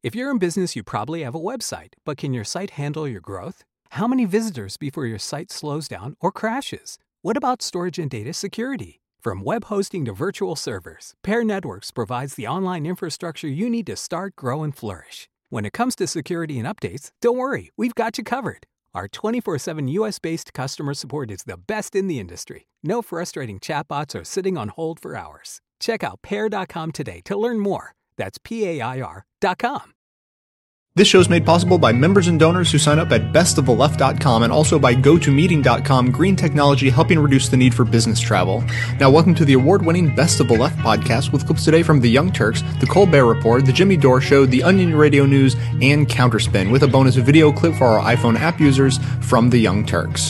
If you're in business, you probably have a website, but can your site handle your growth? How many visitors before your site slows down or crashes? What about storage and data security? From web hosting to virtual servers, Pair Networks provides the online infrastructure you need to start, grow, and flourish. When it comes to security and updates, don't worry, we've got you covered. Our 24/7 US-based customer support is the best in the industry. No frustrating chatbots or sitting on hold for hours. Check out pair.com today to learn more. That's PAIR.com. This show is made possible by members and donors who sign up at bestoftheleft.com and also by GoToMeeting.com, green technology helping reduce the need for business travel. Now, welcome to the award-winning Best of the Left podcast with clips today from The Young Turks, The Colbert Report, The Jimmy Dore Show, The Onion Radio News, and Counterspin, with a bonus video clip for our iPhone app users from The Young Turks.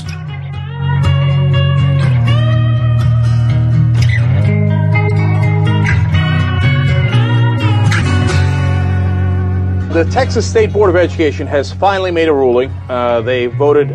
The Texas State Board of Education has finally made a ruling. They voted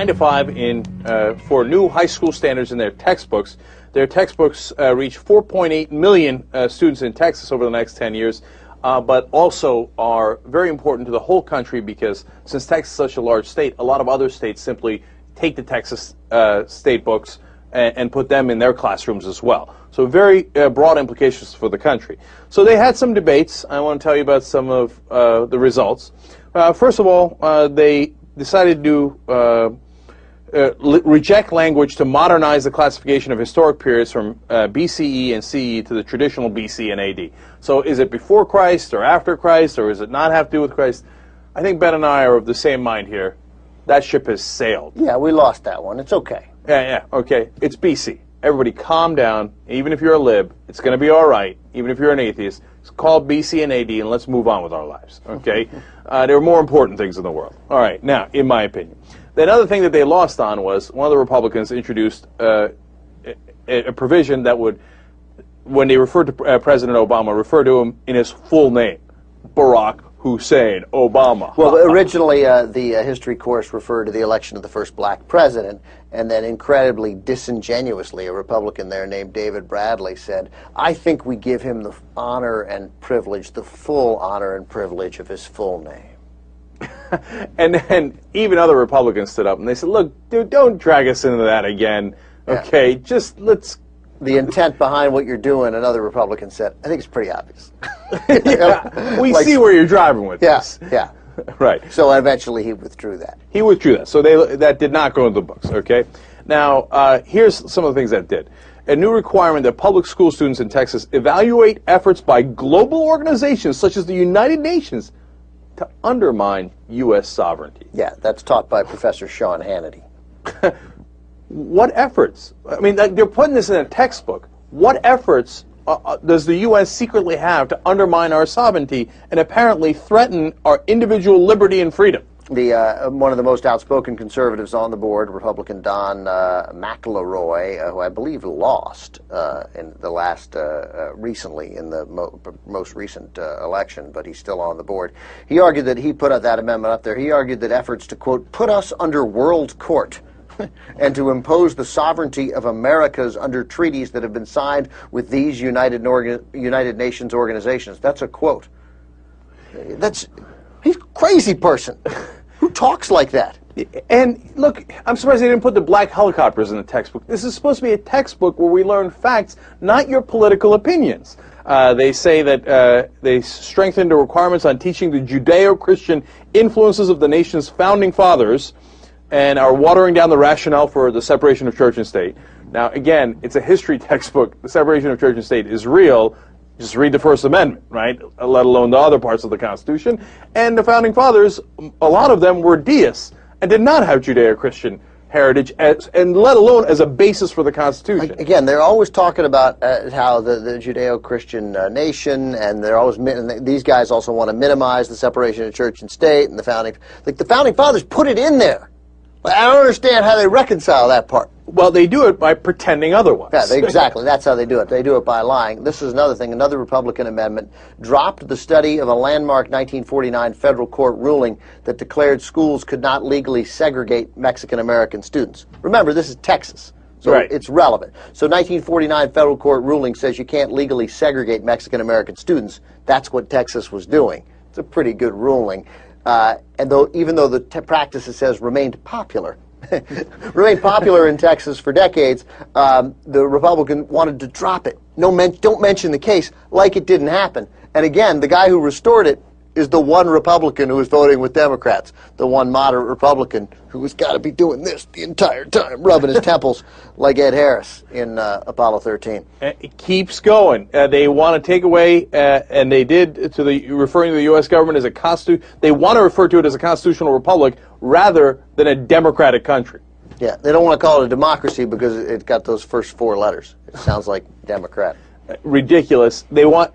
9-5 for new high school standards in their textbooks. Their textbooks reach 4.8 million students in Texas over the next 10 years, but also are very important to the whole country because since Texas is such a large state, a lot of other states simply take the Texas state books and put them in their classrooms as well. So very broad implications for the country. So they had some debates. I want to tell you about some of the results. First of all, they decided to reject language to modernize the classification of historic periods from BCE and CE to the traditional BC and AD. So is it before Christ or after Christ, or does it not have to do with Christ? I think Ben and I are of the same mind here. That ship has sailed. Yeah, we lost that one. It's okay. Yeah, okay. It's BC. Everybody calm down. Even if you're a lib, it's going to be all right. Even if you're an atheist, it's called BC and AD, and let's move on with our lives, okay? There are more important things in the world. All right, now, in my opinion. The other thing that they lost on was one of the Republicans introduced a provision that would, when they referred to President Obama, refer to him in his full name, Barack Hussein Obama. Well, originally the history course referred to the election of the first black president, and then incredibly disingenuously a Republican there named David Bradley said, I think we give him the honor and privilege, the full honor and privilege of his full name. And then even other Republicans stood up and they said, look, dude, don't drag us into that again, okay? Yeah. Just let's... The intent behind what you're doing, another Republican said, I think it's pretty obvious. Yeah, we see where you're driving with this. Yeah. Right. So eventually he withdrew that. He withdrew that. So that did not go into the books, okay? Now, here's some of the things that did. A new requirement that public school students in Texas evaluate efforts by global organizations such as the United Nations to undermine U.S. sovereignty. Yeah, that's taught by Professor Sean Hannity. What efforts? I mean, they're putting this in a textbook. What efforts does the U.S. secretly have to undermine our sovereignty and apparently threaten our individual liberty and freedom? One of the most outspoken conservatives on the board, Republican Don McElroy, who I believe lost in the last recently in the most recent election, but he's still on the board. He argued that he put that amendment up there. He argued that efforts to, quote, put us under world court and to impose the sovereignty of Americas under treaties that have been signed with these United Nations organizations. That's a quote. He's a crazy person. Who talks like that? And look, I'm surprised they didn't put the black helicopters in the textbook. This is supposed to be a textbook where we learn facts, not your political opinions. They say that they strengthened the requirements on teaching the Judeo-Christian influences of the nation's founding fathers and are watering down the rationale for the separation of church and state. Now, again, it's a history textbook. The separation of church and state is real. Just read the First Amendment, right? Let alone the other parts of the Constitution. And the founding fathers, a lot of them were deists and did not have Judeo-Christian heritage, and let alone as a basis for the Constitution. Again, they're always talking about how the Judeo-Christian nation, and they're always these guys also want to minimize the separation of church and state, and the founding fathers put it in there. I don't understand how they reconcile that part. Well, they do it by pretending otherwise. Yeah, exactly. That's how they do it. They do it by lying. This is another thing. Another Republican amendment dropped the study of a landmark 1949 federal court ruling that declared schools could not legally segregate Mexican-American students. Remember, this is Texas, so it's relevant. So 1949 federal court ruling says you can't legally segregate Mexican-American students. That's what Texas was doing. It's a pretty good ruling. Even though the practice, it says, remained popular. Remained popular in Texas for decades, the Republican wanted to drop it. Don't mention the case, like it didn't happen. And again, the guy who restored it is the one Republican who was voting with Democrats, the one moderate Republican who has got to be doing this the entire time, rubbing his temples like Ed Harris in Apollo 13. It keeps going. They want to take away, and they did, referring to the U.S. government as they want to refer to it as a constitutional republic rather than a democratic country. Yeah, they don't want to call it a democracy because it's got those first 4 letters. It sounds like Democrat. Ridiculous. They want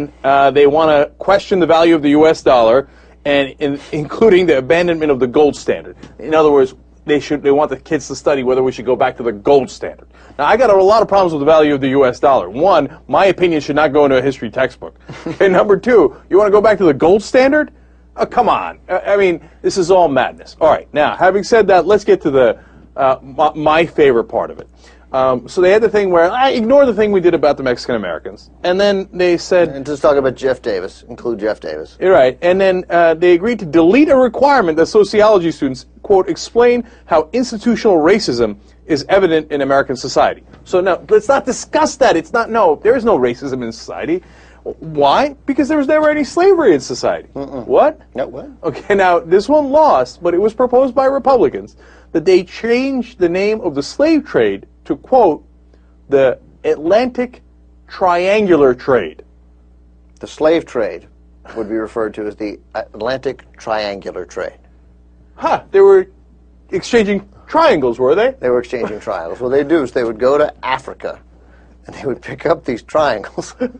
to question the value of the U.S. dollar, and including the abandonment of the gold standard. In other words, they want the kids to study whether we should go back to the gold standard. Now, I got a lot of problems with the value of the U.S. dollar. One, my opinion should not go into a history textbook. And number 2, you want to go back to the gold standard? Oh, come on. I mean, this is all madness. All right. Now, having said that, let's get to the my favorite part of it. So they had the thing where, ignore the thing we did about the Mexican Americans. And then they said... And just talk about Jeff Davis. Include Jeff Davis. You're right. And then they agreed to delete a requirement that sociology students, quote, explain how institutional racism is evident in American society. So now, let's not discuss that. There is no racism in society. Why? Because there was never any slavery in society. What? No, what? Okay, now, this one lost, but it was proposed by Republicans that they change the name of the slave trade to, quote, the Atlantic Triangular Trade. The slave trade would be referred to as the Atlantic Triangular Trade. They were exchanging triangles, were they? They were exchanging triangles. What they'd do is they would go to Africa, and they would pick up these triangles, and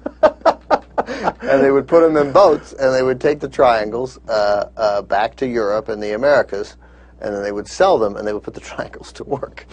they would put them in boats, and they would take the triangles back to Europe and the Americas, and then they would sell them, and they would put the triangles to work.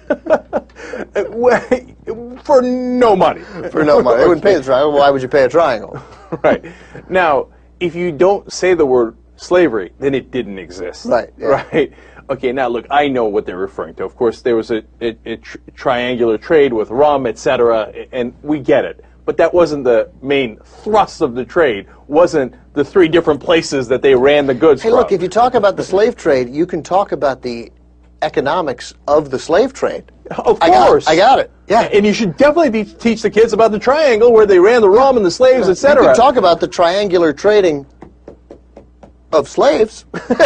For no money. For no money. They wouldn't pay the triangle. Why would you pay a triangle? Right. Now, if you don't say the word slavery, then it didn't exist. Right. Yeah. Right. Okay, now look, I know what they're referring to. Of course, there was a triangular trade with rum, etc., and we get it. But that wasn't the main thrust of the trade, wasn't the 3 different places that they ran the goods from. Hey, look, if you talk about the slave trade, you can talk about the economics of the slave trade. Of course. I got it. Yeah. And you should definitely teach the kids about the triangle where they ran the rum and the slaves, etc. You can talk about the triangular trading of slaves.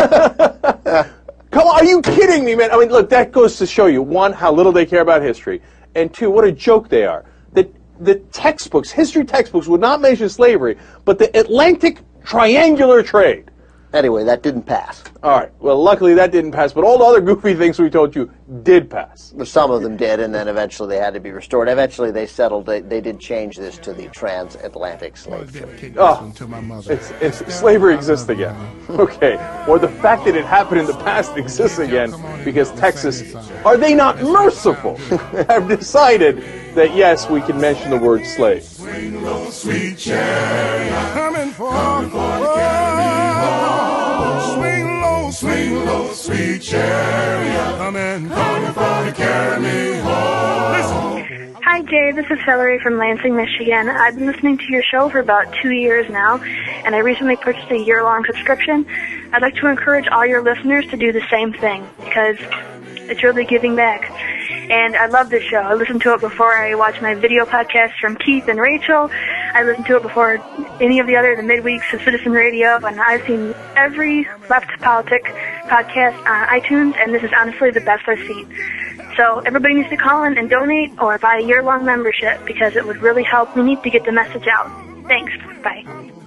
Come on, are you kidding me, man? I mean, look, that goes to show you, 1, how little they care about history, and 2, what a joke they are. The textbooks, history textbooks, would not mention slavery, but the Atlantic Triangular Trade. Anyway, that didn't pass. All right. Well, luckily that didn't pass, but all the other goofy things we told you did pass. Some of them did, and then eventually they had to be restored. Eventually they settled. They did change this to the transatlantic slave trade. Oh, slavery exists again. Okay. Or the fact that it happened in the past exists again because Texas, are they not merciful, have decided that, yes, we can mention the word slave. Swing low, sweet chariot, coming for to carry me home. Swing low, sweet chariot, coming for to carry me home. Listen. Hi, Jay. This is Hillary from Lansing, Michigan. I've been listening to your show for about 2 years now, and I recently purchased a year-long subscription. I'd like to encourage all your listeners to do the same thing because it's really giving back. And I love this show. I listen to it before I watch my video podcasts from Keith and Rachel. I listen to it before any of the midweeks of Citizen Radio. And I've seen every Left Politic podcast on iTunes, and this is honestly the best I've seen. So everybody needs to call in and donate or buy a year-long membership because it would really help. We need to get the message out. Thanks. Bye.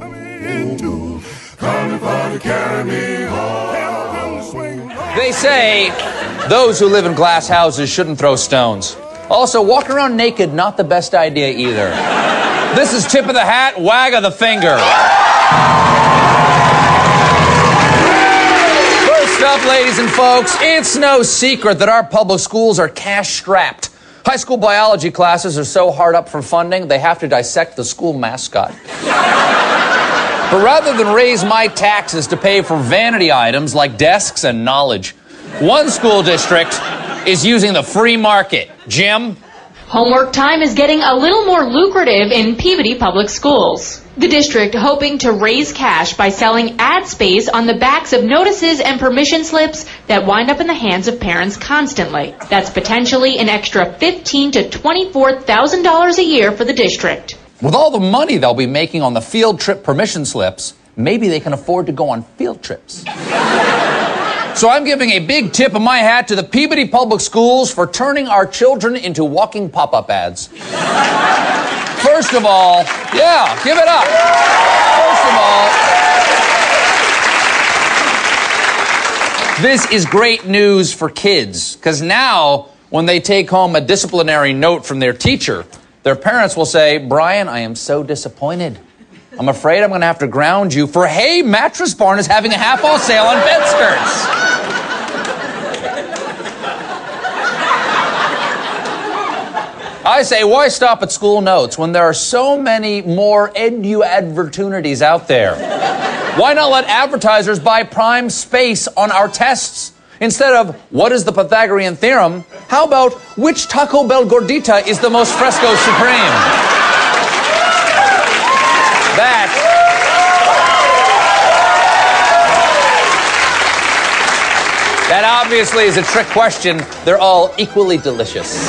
They say those who live in glass houses shouldn't throw stones. Also, walking around naked, not the best idea either. This is tip of the hat, wag of the finger. First up, ladies and folks, it's no secret that our public schools are cash-strapped. High school biology classes are so hard up for funding, they have to dissect the school mascot. But rather than raise my taxes to pay for vanity items like desks and knowledge, one school district is using the free market. Jim? Homework time is getting a little more lucrative in Peabody Public Schools. The district hoping to raise cash by selling ad space on the backs of notices and permission slips that wind up in the hands of parents constantly. That's potentially an extra $15,000 to $24,000 a year for the district. With all the money they'll be making on the field trip permission slips, maybe they can afford to go on field trips. So I'm giving a big tip of my hat to the Peabody Public Schools for turning our children into walking pop-up ads. First of all, yeah, give it up. First of all, this is great news for kids, because now when they take home a disciplinary note from their teacher, their parents will say, "Brian, I am so disappointed. I'm afraid I'm going to have to ground you for, hey, Mattress Barn is having a half-off sale on bed skirts." I say, why stop at school notes when there are so many more edu-advertunities out there? Why not let advertisers buy prime space on our tests? Instead of, what is the Pythagorean theorem? How about, which Taco Bell gordita is the most fresco supreme? That obviously is a trick question. They're all equally delicious.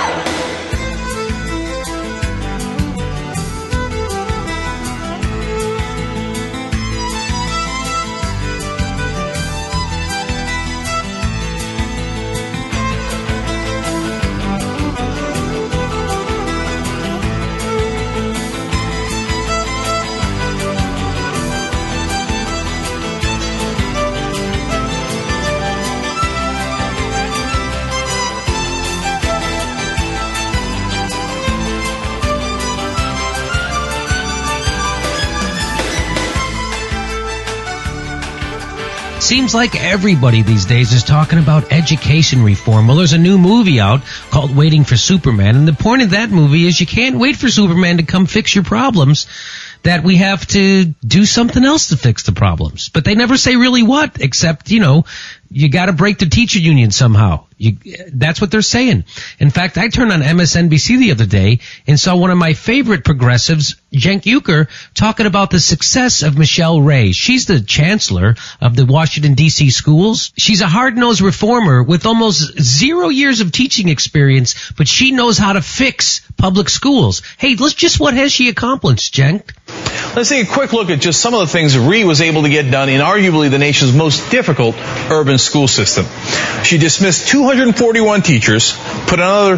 Seems like everybody these days is talking about education reform. Well, there's a new movie out called Waiting for Superman, and the point of that movie is you can't wait for Superman to come fix your problems, that we have to do something else to fix the problems. But they never say really what, except, you got to break the teacher union somehow. That's what they're saying. In fact, I turned on MSNBC the other day and saw one of my favorite progressives, Cenk Uygur, talking about the success of Michelle Ray. She's the chancellor of the Washington, D.C. schools. She's a hard-nosed reformer with almost 0 years of teaching experience, but she knows how to fix public schools. Hey, what has she accomplished, Cenk? Let's take a quick look at just some of the things Ree was able to get done in arguably the nation's most difficult urban school system. She dismissed 241 teachers, put another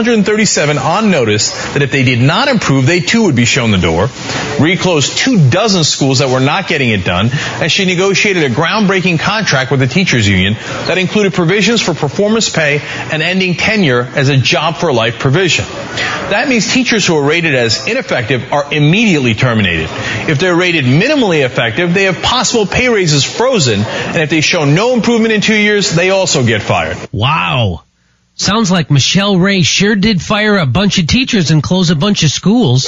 737 on notice that if they did not improve, they too would be shown the door. Ree closed 24 schools that were not getting it done, and she negotiated a groundbreaking contract with the teachers union that included provisions for performance pay and ending tenure as a job for life provision. That means teachers who are rated as ineffective are immediately terminated. If they're rated minimally effective, they have possible pay raises frozen, and if they show no improvement in 2 years, they also get fired. Wow. Sounds like Michelle Ray sure did fire a bunch of teachers and close a bunch of schools.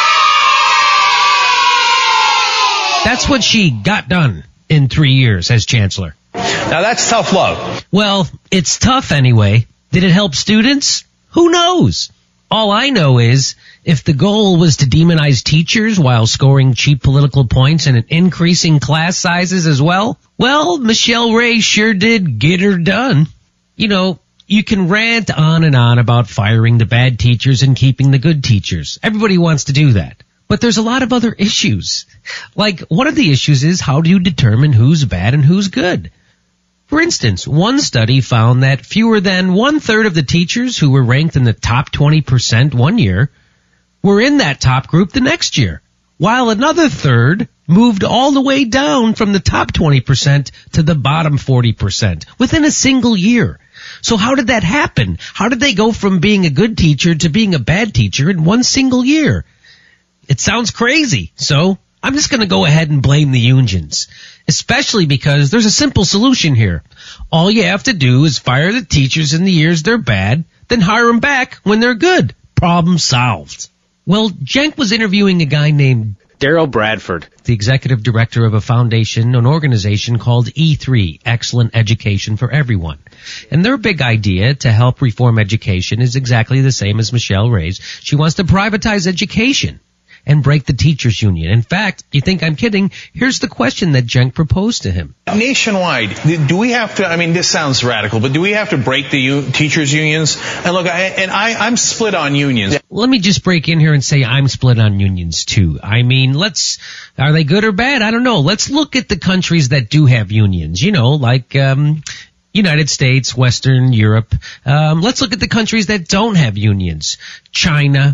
That's what she got done in 3 years as chancellor. Now that's tough love. Well, it's tough anyway. Did it help students? Who knows? All I know is if the goal was to demonize teachers while scoring cheap political points and increasing class sizes as well, Michelle Ray sure did get her done. You can rant on and on about firing the bad teachers and keeping the good teachers. Everybody wants to do that. But there's a lot of other issues. Like, one of the issues is how do you determine who's bad and who's good? For instance, one study found that fewer than 1/3 of the teachers who were ranked in the top 20% one year were in that top group the next year, while another third moved all the way down from the top 20% to the bottom 40% within a single year. So how did that happen? How did they go from being a good teacher to being a bad teacher in one single year? It sounds crazy, so I'm just going to go ahead and blame the unions, especially because there's a simple solution here. All you have to do is fire the teachers in the years they're bad, then hire them back when they're good. Problem solved. Well, Cenk was interviewing a guy named Daryl Bradford, the executive director of a foundation, an organization called E3, Excellent Education for Everyone. And their big idea to help reform education is exactly the same as Michelle Ray's. She wants to privatize education. and break the teachers union. In fact, you think I'm kidding? Here's the question that Cenk proposed to him. Nationwide, do we have to, I mean, this sounds radical, but do we have to break the teachers unions? And look, I'm split on unions. Let me just break in here and say I'm split on unions too. I mean, are they good or bad? I don't know. Let's look at the countries that do have unions, like, United States, Western Europe. Let's look at the countries that don't have unions. China.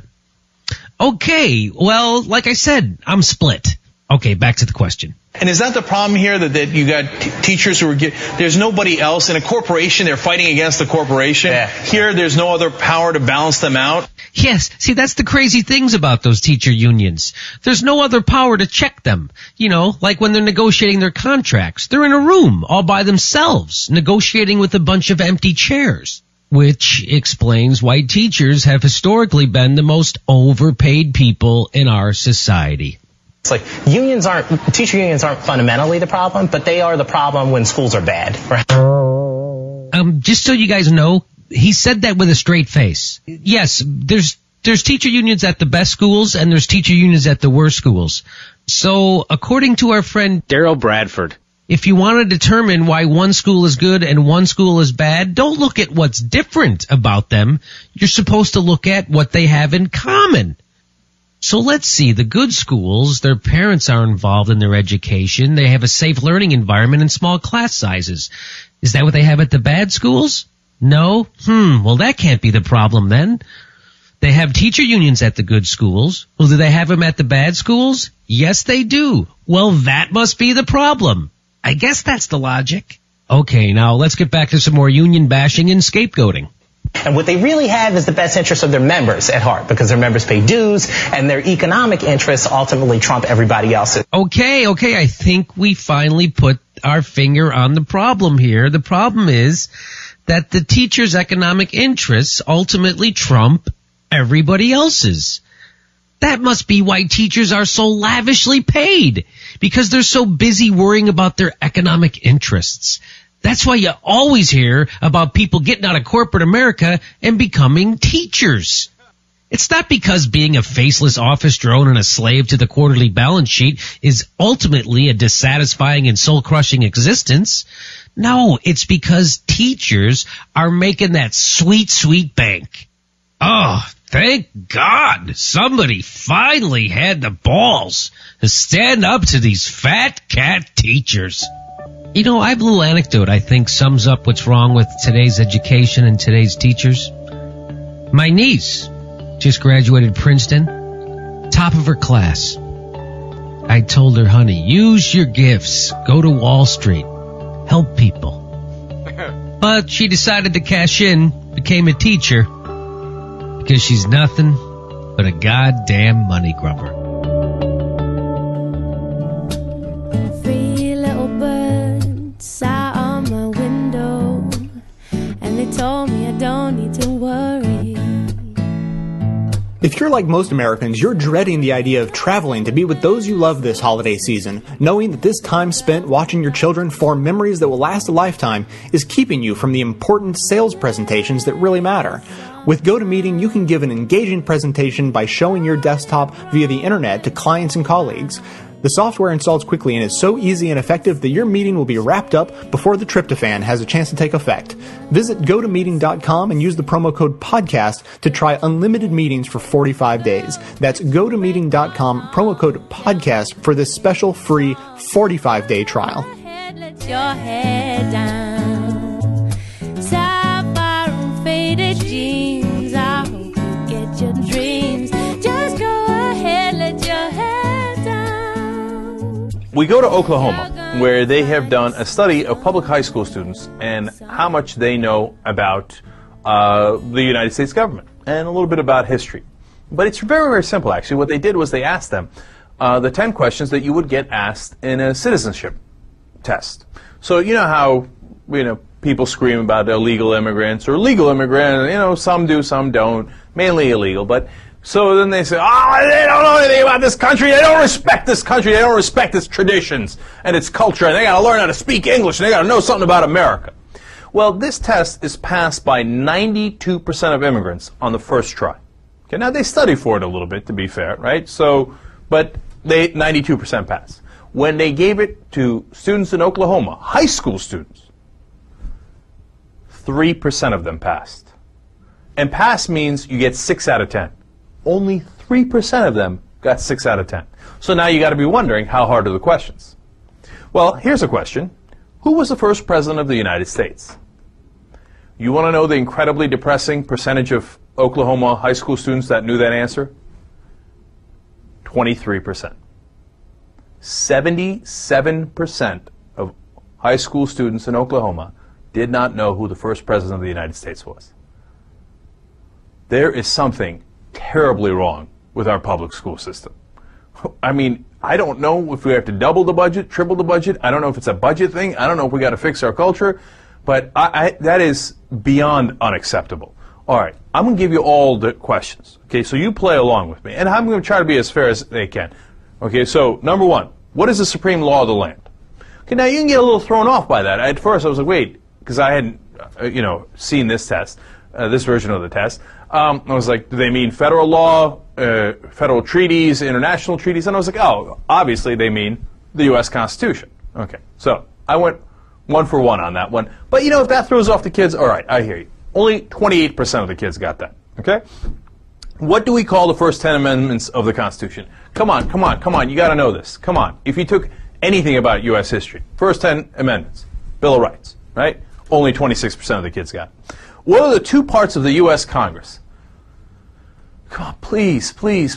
Okay, well, like I said, I'm split. Okay, back to the question. And is that the problem here, that you got teachers who there's nobody else in a corporation, they're fighting against the corporation. Yeah. Here, there's no other power to balance them out. Yes, see, that's the crazy things about those teacher unions. There's no other power to check them. Like when they're negotiating their contracts. They're in a room all by themselves, negotiating with a bunch of empty chairs. Which explains why teachers have historically been the most overpaid people in our society. It's like teacher unions aren't fundamentally the problem, but they are the problem when schools are bad. Right? Just so you guys know, he said that with a straight face. Yes, there's teacher unions at the best schools and there's teacher unions at the worst schools. So, according to our friend Daryl Bradford, if you want to determine why one school is good and one school is bad, don't look at what's different about them. You're supposed to look at what they have in common. So let's see, the good schools, their parents are involved in their education. They have a safe learning environment and small class sizes. Is that what they have at the bad schools? No? Well, that can't be the problem then. They have teacher unions at the good schools. Well, do they have them at the bad schools? Yes, they do. Well, that must be the problem. I guess that's the logic. Okay, now let's get back to some more union bashing and scapegoating. And what they really have is the best interest of their members at heart, because their members pay dues and their economic interests ultimately trump everybody else's. Okay, I think we finally put our finger on the problem here. The problem is that the teachers' economic interests ultimately trump everybody else's. That must be why teachers are so lavishly paid, because they're so busy worrying about their economic interests. That's why you always hear about people getting out of corporate America and becoming teachers. It's not because being a faceless office drone and a slave to the quarterly balance sheet is ultimately a dissatisfying and soul-crushing existence. No, it's because teachers are making that sweet, sweet bank. Oh, thank God somebody finally had the balls to stand up to these fat cat teachers. I have a little anecdote I think sums up what's wrong with today's education and today's teachers. My niece just graduated Princeton, top of her class. I told her, honey, use your gifts, go to Wall Street, help people. But she decided to cash in, became a teacher, because she's nothing but a goddamn money grubber. Told me I don't need to worry. If you're like most Americans, you're dreading the idea of traveling to be with those you love this holiday season, knowing that this time spent watching your children form memories that will last a lifetime is keeping you from the important sales presentations that really matter. With GoToMeeting, you can give an engaging presentation by showing your desktop via the internet to clients and colleagues. The software installs quickly and is so easy and effective that your meeting will be wrapped up before the tryptophan has a chance to take effect. Visit GoToMeeting.com and use the promo code PODCAST to try unlimited meetings for 45 days. That's GoToMeeting.com, promo code PODCAST for this special free 45-day trial. Let your head down. Sapphire faded jeans. I hope you get your dreams. Just go ahead, let your head down. We go to Oklahoma, where they have done a study of public high school students and how much they know about the United States government and a little bit about history. But it's very, very simple, actually. What they did was they asked them the 10 questions that you would get asked in a citizenship test. So you know how people scream about illegal immigrants or legal immigrants. Some do, some don't, mainly illegal. But so then they say, they don't know anything about this country. They don't respect this country. They don't respect its traditions and its culture. And they got to learn how to speak English. And they got to know something about America. Well, this test is passed by 92% of immigrants on the first try. Okay, now they study for it a little bit, to be fair, right? So, but they 92% pass. When they gave it to students in Oklahoma, high school students, 3% of them passed. And pass means you get 6 out of 10. Only 3% of them got 6 out of 10. So now you got to be wondering, how hard are the questions? Well, here's a question. Who was the first president of the United States? You want to know the incredibly depressing percentage of Oklahoma high school students that knew that answer? 23%. 77% of high school students in Oklahoma did not know who the first president of the United States was. There is something terribly wrong with our public school system. I mean, I don't know if we have to double the budget, triple the budget. I don't know if it's a budget thing. I don't know if we got to fix our culture. But that is beyond unacceptable. All right, I'm going to give you all the questions. Okay, so you play along with me. And I'm going to try to be as fair as they can. Okay, so number one, what is the supreme law of the land? Okay, now you can get a little thrown off by that. At first I was like, wait, because I hadn't, seen this test, this version of the test. I was like, do they mean federal law, federal treaties, international treaties? And I was like, oh, obviously they mean the U.S. Constitution. Okay, so I went 1 for 1 on that one. But if that throws off the kids, all right, I hear you. Only 28% of the kids got that. Okay? What do we call the first 10 amendments of the Constitution? Come on. You got to know this. Come on. If you took anything about U.S. history, first 10 amendments, Bill of Rights, right? Only 26% of the kids got it. What are the 2 parts of the U.S. Congress? Come on, please.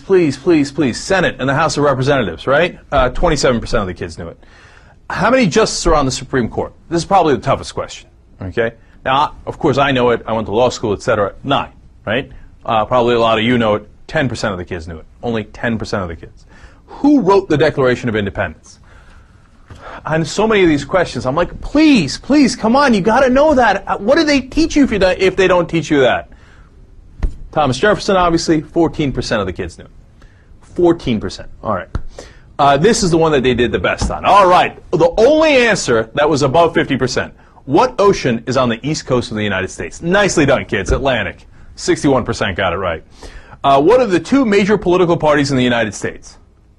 Senate and the House of Representatives, right? 27% of the kids knew it. How many justices are on the Supreme Court? This is probably the toughest question, okay? Now, of course, I know it. I went to law school, etc. 9, right? Probably a lot of you know it. 10% of the kids knew it. Only 10% of the kids. Who wrote the Declaration of Independence? On so many of these questions, I'm like, please, come on, you got to know that. What do they teach you if they don't teach you that? Thomas Jefferson, obviously, 14% of the kids knew it. 14%. All right. This is the one that they did the best on. All right. The only answer that was above 50%. What ocean is on the east coast of the United States? Nicely done, kids. Atlantic. 61% got it right. What are the 2 major political parties in the United States?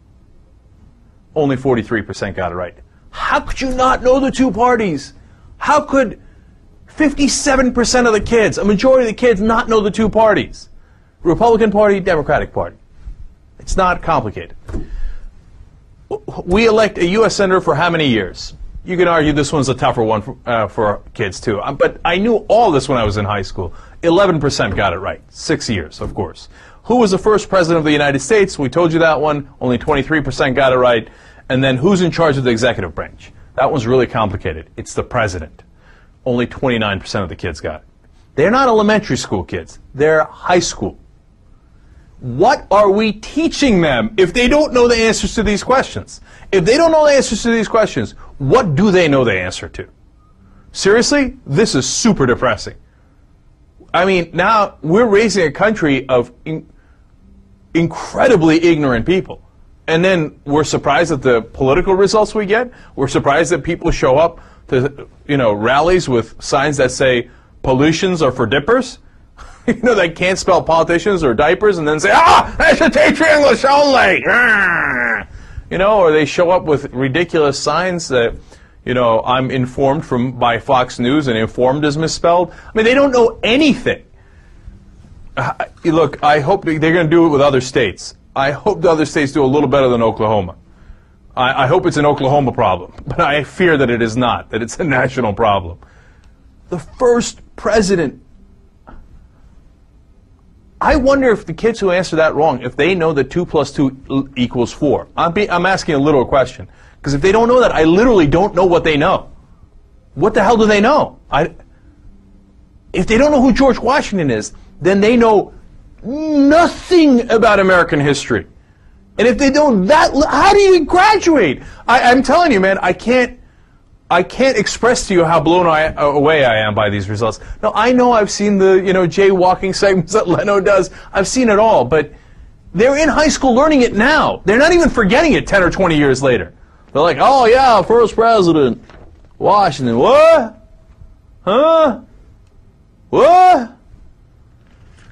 Only 43% got it right. How could you not know the 2 parties? How could 57% of the kids, a majority of the kids, not know the 2 parties? Republican Party, Democratic Party. It's not complicated. We elect a U.S. Senator for how many years? You can argue this one's a tougher one for kids, too. But I knew all this when I was in high school. 11% got it right. 6 years, of course. Who was the first president of the United States? We told you that one. Only 23% got it right. And then who's in charge of the executive branch? That one's really complicated. It's the president. Only 29% of the kids got it. They're not elementary school kids. They're high school. What are we teaching them if they don't know the answers to these questions? If they don't know the answers to these questions, what do they know the answer to? Seriously? This is super depressing. I mean, now we're raising a country of incredibly ignorant people. And then we're surprised at the political results we get. We're surprised that people show up to, rallies with signs that say pollutions are for dippers. They can't spell politicians or diapers and then say, I should teach English only. Or they show up with ridiculous signs that, I'm informed by Fox News and informed is misspelled. I mean, they don't know anything. Look, I hope they're going to do it with other states. I hope the other states do a little better than Oklahoma. I hope it's an Oklahoma problem, but I fear that it is not, that it's a national problem. The first president. I wonder if the kids who answer that wrong, if they know that 2 + 2 = 4. I'm asking a literal question. Because if they don't know that, I literally don't know what they know. What the hell do they know? If they don't know who George Washington is, then they know nothing about American history. And if they don't that, how do you graduate? I'm telling you, man, I can't express to you how blown away I am by these results. Now, I know I've seen the, jaywalking segments that Leno does. I've seen it all, but they're in high school learning it now. They're not even forgetting it 10 or 20 years later. They're like, oh, yeah, first president, Washington. What? Huh? What?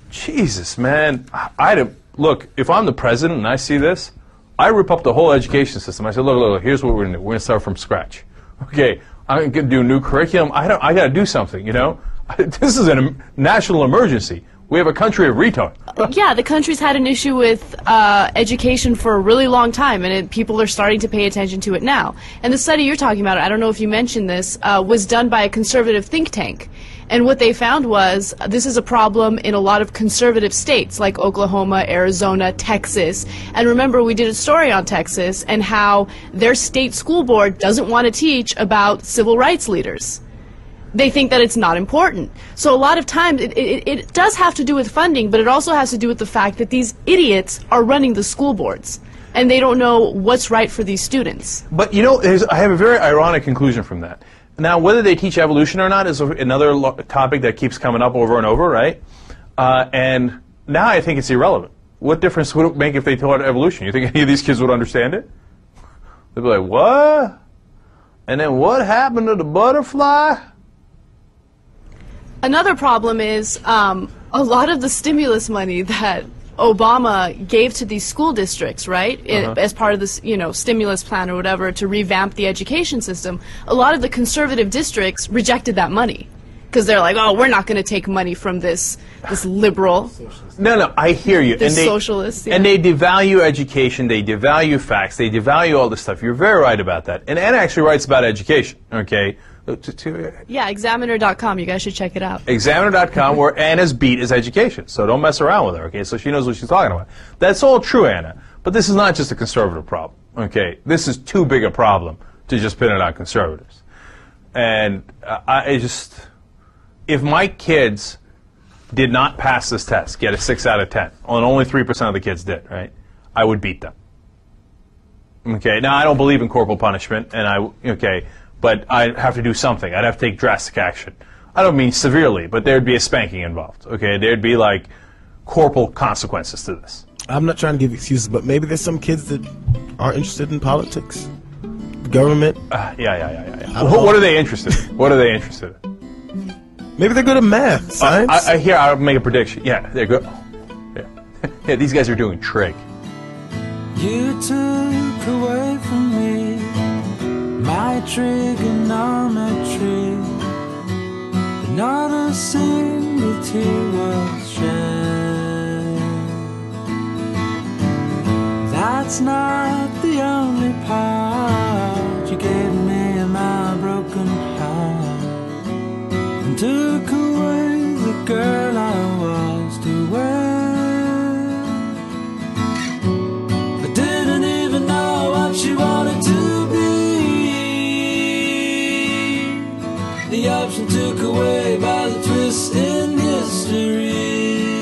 Jesus, man. Look, if I'm the president and I see this, I rip up the whole education system. I say, look, here's what we're going to do. We're going to start from scratch. Okay, I'm going to do a new curriculum. I got to do something, you know? This is a national emergency. We have a country of retard. Yeah, the country's had an issue with education for a really long time, and people are starting to pay attention to it now. And the study you're talking about, I don't know if you mentioned this, was done by a conservative think tank. And what they found was this is a problem in a lot of conservative states like Oklahoma, Arizona, Texas. And remember, we did a story on Texas and how their state school board doesn't want to teach about civil rights leaders. They think that it's not important. So a lot of times it does have to do with funding, but it also has to do with the fact that these idiots are running the school boards, and they don't know what's right for these students. But, you know, I have a very ironic conclusion from that. Now, whether they teach evolution or not is another topic that keeps coming up over and over, right? And now I think it's irrelevant. What difference would it make if they taught evolution? You think any of these kids would understand it? They'd be like, what? And then what happened to the butterfly? Another problem is a lot of the stimulus money that Obama gave to these school districts, right, as part of this, stimulus plan or whatever to revamp the education system. A lot of the conservative districts rejected that money because they're like, oh, we're not going to take money from this liberal. No, I hear you. This socialist. Yeah. And they devalue education, they devalue facts, they devalue all this stuff. You're very right about that. And Anna actually writes about education, okay? Yeah, Examiner.com. You guys should check it out. Examiner.com, where Anna's beat is education. So don't mess around with her, okay? So she knows what she's talking about. That's all true, Anna. But this is not just a conservative problem, okay? This is too big a problem to just pin it on conservatives. And if my kids did not pass this test, get a 6 out of 10, and only 3% of the kids did, right? I would beat them. Okay, now I don't believe in corporal punishment, but I'd have to do something. I'd have to take drastic action. I don't mean severely, but there'd be a spanking involved. Okay, there'd be like corporal consequences to this. I'm not trying to give excuses, but maybe there's some kids that are interested in politics, government. Yeah. What are they interested in? What are they interested in? Maybe they're good at math, science. I'll make a prediction. Yeah, they're good. Yeah, these guys are doing trig. You took away from me my trigonometry, but not a single tear was shed. That's not the only part. You gave me my broken heart and took away the girl I was to wear. I didn't even know what she wanted to be. The option took away by the twist in history.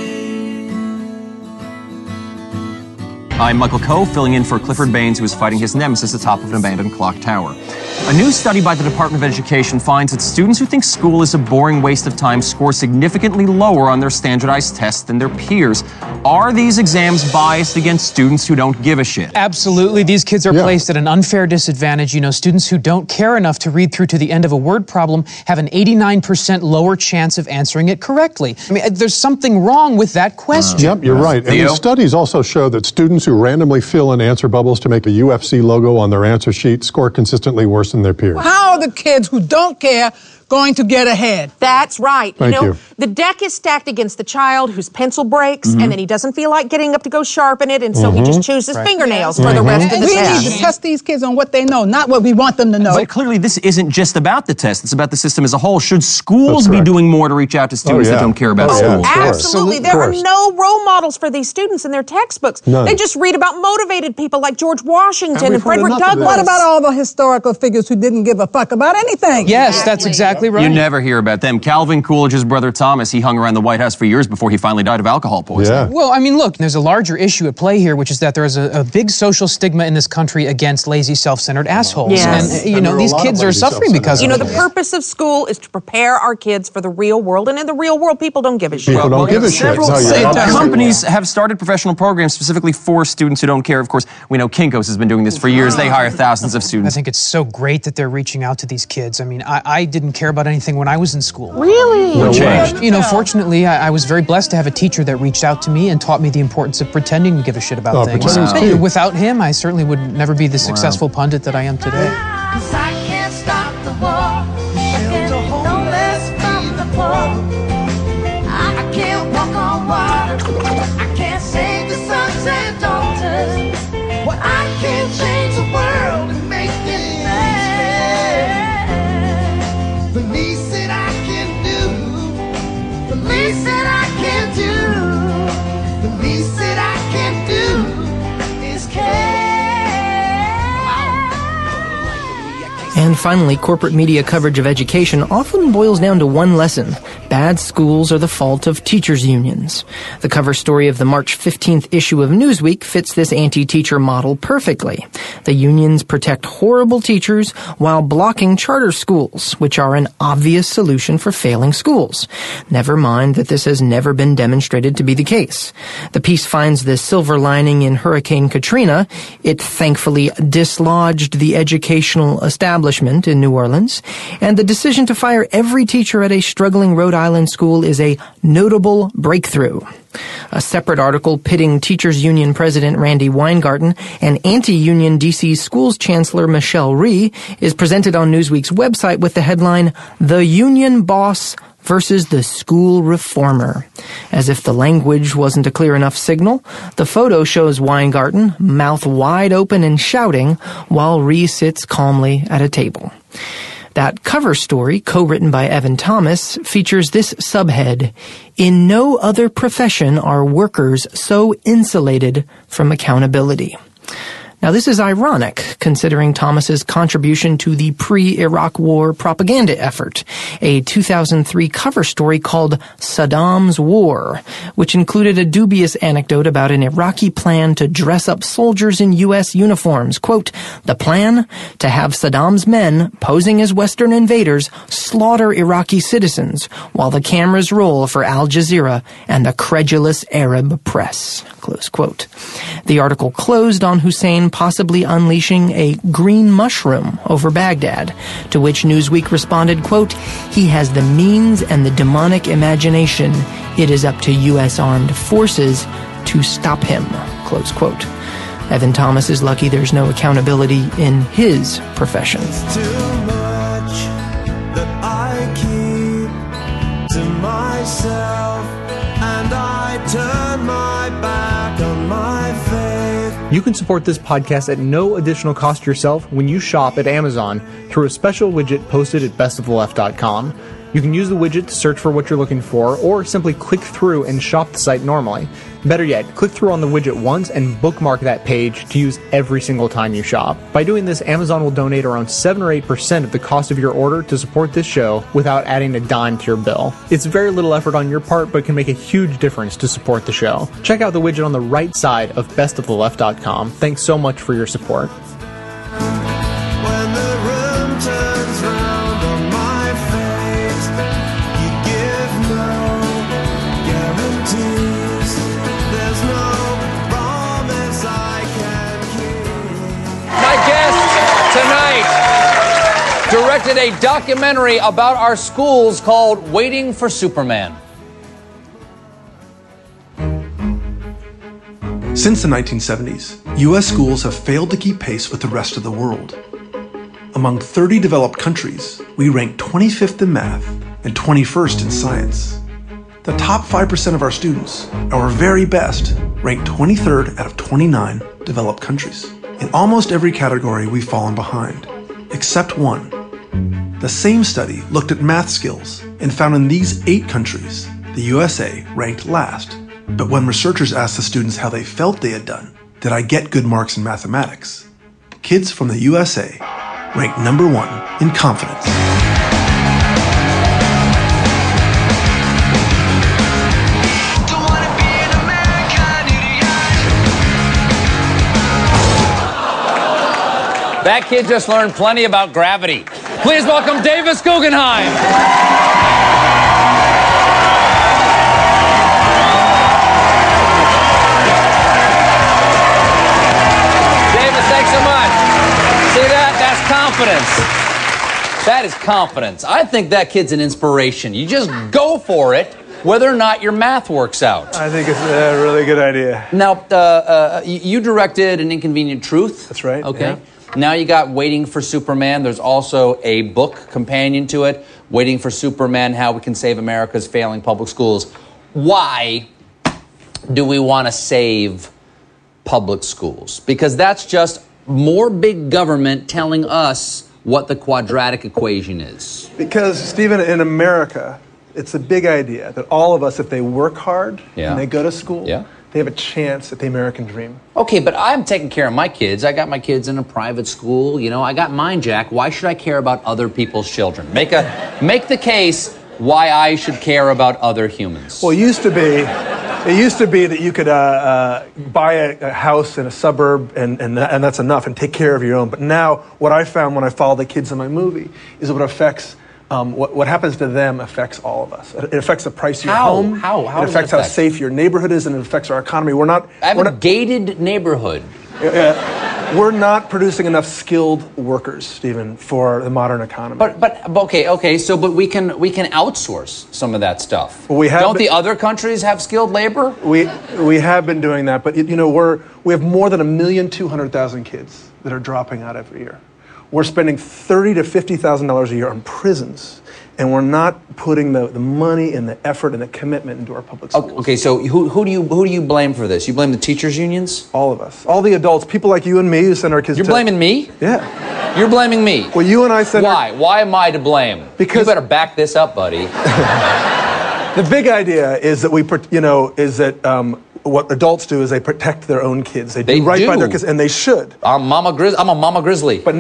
I'm Michael Coe, filling in for Clifford Baines, who is fighting his nemesis atop of an abandoned clock tower. A new study by the Department of Education finds that students who think school is a boring waste of time score significantly lower on their standardized tests than their peers. Are these exams biased against students who don't give a shit? Absolutely. These kids are placed at an unfair disadvantage. You know, students who don't care enough to read through to the end of a word problem have an 89% lower chance of answering it correctly. I mean, there's something wrong with that question. Yep, you're right. And the studies also show that students who randomly fill in answer bubbles to make a UFC logo on their answer sheet score consistently worse than their peers. How are the kids who don't care going to get ahead? That's right. Thank you. The deck is stacked against the child whose pencil breaks, and then he doesn't feel like getting up to go sharpen it, and so he just chews his fingernails for the rest of the We test. need to test these kids on what they know, not what we want them to know. But clearly this isn't just about the test, it's about the system as a whole. Should schools be doing more to reach out to students that don't care about school? Absolutely. There are no role models for these students in their textbooks. None. They just read about motivated people like George Washington and Frederick Douglass. What about all the historical figures who didn't give a fuck about anything? Yes, that's exactly right. You never hear about them. Calvin Coolidge's brother Thomas, he hung around the White House for years before he finally died of alcohol poisoning. Well, I mean, look, there's a larger issue at play here, which is that there is a big social stigma in this country against lazy, self-centered assholes. Yes. And, these kids are suffering because of it. The purpose of school is to prepare our kids for the real world, and in the real world, people don't give a shit. People don't give a shit. Companies have started professional programs specifically for students who don't care. Of course, we know Kinko's has been doing this for years. They hire thousands of students. I think it's so great that they're reaching out to these kids. I mean, I didn't care care about anything when I was in school. Really? What changed? You know, fortunately, I was very blessed to have a teacher that reached out to me and taught me the importance of pretending to give a shit about things. pretending's key. Without him, I certainly would never be the successful pundit that I am today. 'Cause I can't stop the war. Can't no less from the poor. I can't walk on water. I can't save the sons and daughters. Well, I can't change the world and make it bad. The least that I can do. The least that I can do. The least that I can do is care. And finally, corporate media coverage of education often boils down to one lesson. Bad schools are the fault of teachers' unions. The cover story of the March 15th issue of Newsweek fits this anti-teacher model perfectly. The unions protect horrible teachers while blocking charter schools, which are an obvious solution for failing schools. Never mind that this has never been demonstrated to be the case. The piece finds the silver lining in Hurricane Katrina. It thankfully dislodged the educational establishment in New Orleans, and the decision to fire every teacher at a struggling Rhode Island school is a notable breakthrough. A separate article pitting teachers union president Randy Weingarten and anti-union D.C. schools chancellor Michelle Rhee is presented on Newsweek's website with the headline, "The Union Boss versus the School Reformer." As if the language wasn't a clear enough signal, the photo shows Weingarten, mouth wide open and shouting, while Rhee sits calmly at a table. That cover story, co-written by Evan Thomas, features this subhead, "In no other profession are workers so insulated from accountability." Now, this is ironic, considering Thomas's contribution to the pre-Iraq War propaganda effort, a 2003 cover story called Saddam's War, which included a dubious anecdote about an Iraqi plan to dress up soldiers in U.S. uniforms. Quote, "The plan? To have Saddam's men, posing as Western invaders, slaughter Iraqi citizens, while the cameras roll for Al Jazeera and the credulous Arab press." Close quote. The article closed on Hussein possibly unleashing a green mushroom over Baghdad, to which Newsweek responded, quote, "He has the means and the demonic imagination. It is up to U.S. armed forces to stop him." Close quote. Evan Thomas is lucky there's no accountability in his profession. Too much that I keep to myself, and I turn my back on my faith. You can support this podcast at no additional cost to yourself when you shop at Amazon through a special widget posted at bestofleft.com. You can use the widget to search for what you're looking for, or simply click through and shop the site normally. Better yet, click through on the widget once and bookmark that page to use every single time you shop. By doing this, Amazon will donate around 7 or 8% of the cost of your order to support this show without adding a dime to your bill. It's very little effort on your part, but can make a huge difference to support the show. Check out the widget on the right side of bestofleft.com. Thanks so much for your support. When the room turns round on my face, you give no guarantees. There's no promise I can keep. My guest tonight directed a documentary about our schools called Waiting for Superman. Since the 1970s, U.S. schools have failed to keep pace with the rest of the world. Among 30 developed countries, we rank 25th in math and 21st in science. The top 5% of our students, our very best, rank 23rd out of 29 developed countries. In almost every category, we've fallen behind, except one. The same study looked at math skills and found in these 8 countries, the USA ranked last. But when researchers asked the students how they felt they had done, did I get good marks in mathematics? Kids from the USA ranked number 1 in confidence. That kid just learned plenty about gravity. Please welcome Davis Guggenheim. Davis, thanks so much. See that? That's confidence. That is confidence. I think that kid's an inspiration. You just go for it, whether or not your math works out. I think it's a really good idea. Now, you directed An Inconvenient Truth. That's right. Okay. Yeah. Now you got Waiting for Superman. There's also a book companion to it, Waiting for Superman, How We Can Save America's Failing Public Schools. Why do we want to save public schools? Because that's just more big government telling us what the quadratic equation is. Because, Stephen, in America, it's a big idea that all of us, if they work hard and they go to school, they have a chance at the American dream. Okay, but I'm taking care of my kids. I got my kids in a private school. You know, I got mine, Jack. Why should I care about other people's children? Make the case why I should care about other humans. Well, it used to be that you could buy a house in a suburb and that's enough and take care of your own. But now, what I found when I follow the kids in my movie is what affects. What happens to them affects all of us. It affects the price of your home. How it affects how safe your neighborhood is, and it affects our economy. I have a gated neighborhood. We're not producing enough skilled workers, Stephen, for the modern economy. But okay. So we can outsource some of that stuff. Well, Don't the other countries have skilled labor? We have been doing that, but we have more than 1,200,000 kids that are dropping out every year. We're spending $30,000 to $50,000 a year on prisons, and we're not putting the money and the effort and the commitment into our public schools. Okay, so who do you blame for this? You blame the teachers' unions? All of us. All the adults, people like you and me who send our kids You're blaming me? Yeah. You're blaming me? Well, you and I send Why? Why am I to blame? Because you better back this up, buddy. The big idea is that what adults do is they protect their own kids. They do right by their kids, and they should. I'm a mama grizzly. But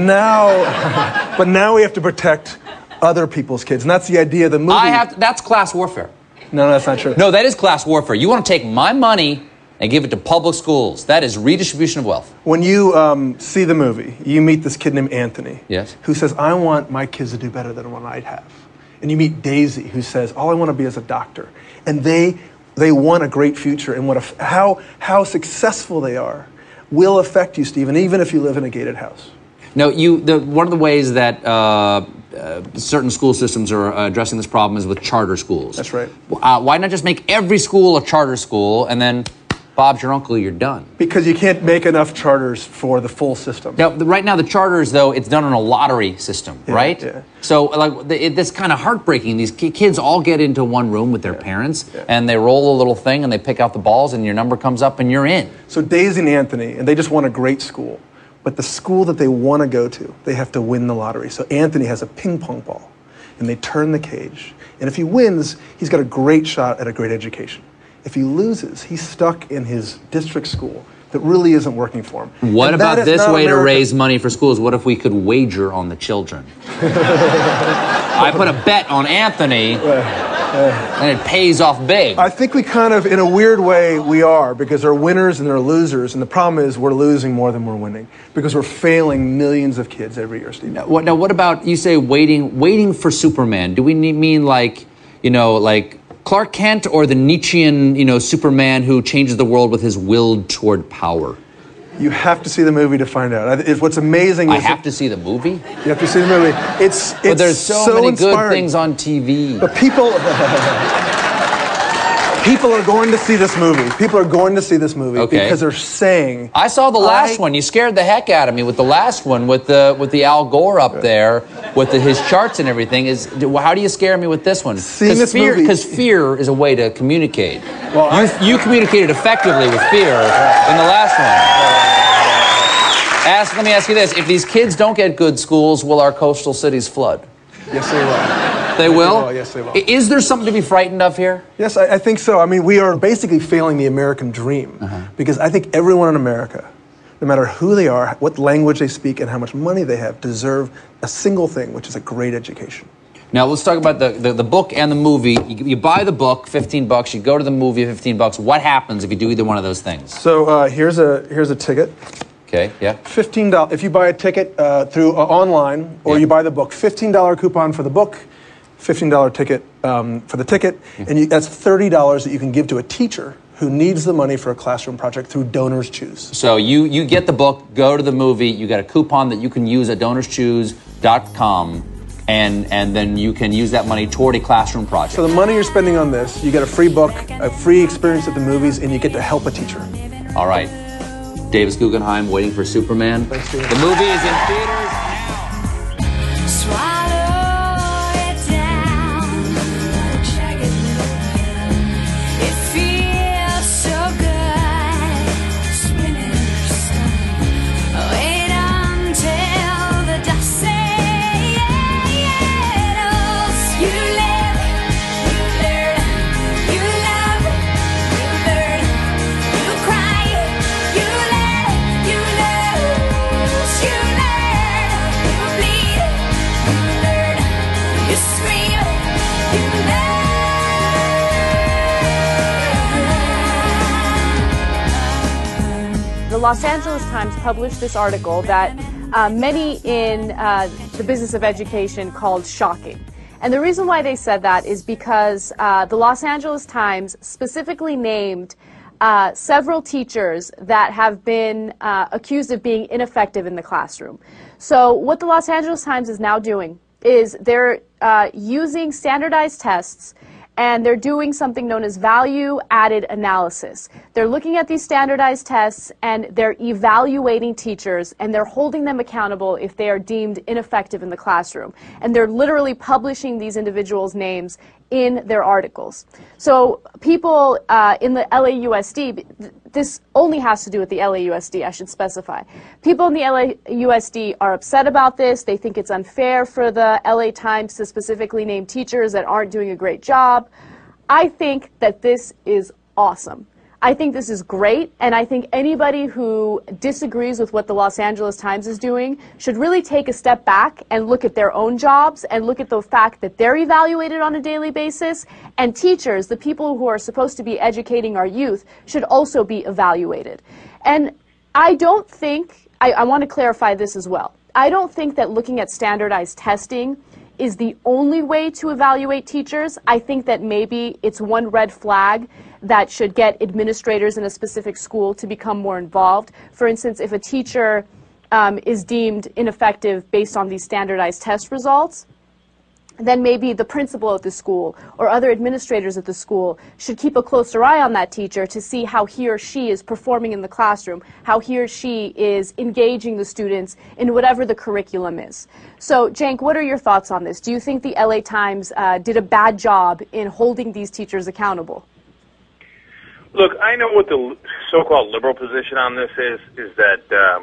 now we have to protect other people's kids, and that's the idea of the movie. That's class warfare. No, that's not true. No, that is class warfare. You want to take my money and give it to public schools. That is redistribution of wealth. When you see the movie, you meet this kid named Anthony. Yes. Who says, I want my kids to do better than what I'd have. And you meet Daisy, who says, all I want to be is a doctor. And they want a great future, and how successful they are will affect you, Stephen, even if you live in a gated house. No, one of the ways that certain school systems are addressing this problem is with charter schools. That's right. Why not just make every school a charter school, and then Bob's your uncle, you're done? Because you can't make enough charters for the full system. Now, right now, the charters, though, it's done on a lottery system, right? Yeah. So, it's kind of heartbreaking. These kids all get into one room with their parents, and they roll a little thing, and they pick out the balls, and your number comes up, and you're in. So Daisy and Anthony, and they just want a great school. But the school that they want to go to, they have to win the lottery. So Anthony has a ping pong ball, and they turn the cage. And if he wins, he's got a great shot at a great education. If he loses, he's stuck in his district school that really isn't working for him. What about this way to raise money for schools? What if we could wager on the children? I put a bet on Anthony, and it pays off big. I think we kind of, in a weird way, we are, because there are winners and there are losers, and the problem is we're losing more than we're winning, because we're failing millions of kids every year, Steve. Now, what about, you say waiting for Superman? Do we mean like Clark Kent, or the Nietzschean, Superman who changes the world with his will toward power? You have to see the movie to find out. What's amazing is I have to see the movie? You have to see the movie. It's but there's so many inspiring. Good things on TV. But people are going to see this movie. People are going to see this movie because they're saying. I saw the last one. You scared the heck out of me with the last one, with the Al Gore up there, with his charts and everything. How do you scare me with this one? Because fear is a way to communicate. Well, you communicated effectively with fear in the last one. Let me ask you this: if these kids don't get good schools, will our coastal cities flood? Yes, they will. They will? Yes, they will. Is there something to be frightened of here? Yes, I think so. I mean, we are basically failing the American dream, because I think everyone in America, no matter who they are, what language they speak, and how much money they have, deserve a single thing, which is a great education. Now, let's talk about the book and the movie. You buy the book, $15. You go to the movie, $15. What happens if you do either one of those things? So here's a ticket. Okay, yeah. $15. If you buy a ticket through online, or you buy the book, $15 coupon for the book, $15 ticket for the ticket, and that's $30 that you can give to a teacher who needs the money for a classroom project through Donors Choose. So you get the book, go to the movie, you get a coupon that you can use at DonorsChoose.com. and then you can use that money toward a classroom project. So the money you're spending on this, you get a free book, a free experience at the movies, and you get to help a teacher. All right. Davis Guggenheim, Waiting for Superman. Thanks, David. The movie is in theaters. The Los Angeles Times published this article that many in the business of education called shocking. And the reason why they said that is because the Los Angeles Times specifically named several teachers that have been accused of being ineffective in the classroom. So what the Los Angeles Times is now doing is they're using standardized tests, and they're doing something known as value-added analysis. They're looking at these standardized tests, and they're evaluating teachers, and they're holding them accountable if they are deemed ineffective in the classroom. And they're literally publishing these individuals' names in their articles. So people in the LAUSD, this only has to do with the LAUSD, I should specify. People in the LAUSD are upset about this. They think it's unfair for the LA Times to specifically name teachers that aren't doing a great job. I think that this is awesome. I think this is great, and I think anybody who disagrees with what the Los Angeles Times is doing should really take a step back and look at their own jobs and look at the fact that they're evaluated on a daily basis, and teachers, the people who are supposed to be educating our youth, should also be evaluated. And I don't think, I want to clarify this as well, I don't think that looking at standardized testing is the only way to evaluate teachers. I think that maybe it's one red flag that should get administrators in a specific school to become more involved. For instance, if a teacher is deemed ineffective based on these standardized test results, then maybe the principal at the school or other administrators at the school should keep a closer eye on that teacher to see how he or she is performing in the classroom, how he or she is engaging the students in whatever the curriculum is. So, Cenk, what are your thoughts on this? Do you think the LA Times did a bad job in holding these teachers accountable? Look, I know what the so-called liberal position on this is that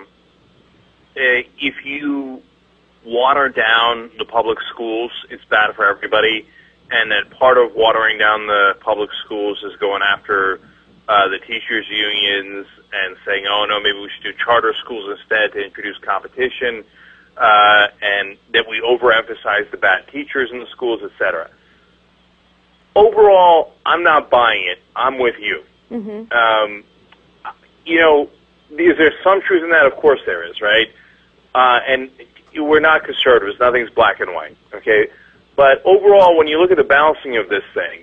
if you water down the public schools, it's bad for everybody, and that part of watering down the public schools is going after the teachers' unions and saying, oh, no, maybe we should do charter schools instead to introduce competition, and that we overemphasize the bad teachers in the schools, etc. Overall, I'm not buying it. I'm with you. Mm-hmm. You know, is there some truth in that? Of course there is, right? And we're not conservatives. Nothing's black and white, okay? But overall, when you look at the balancing of this thing,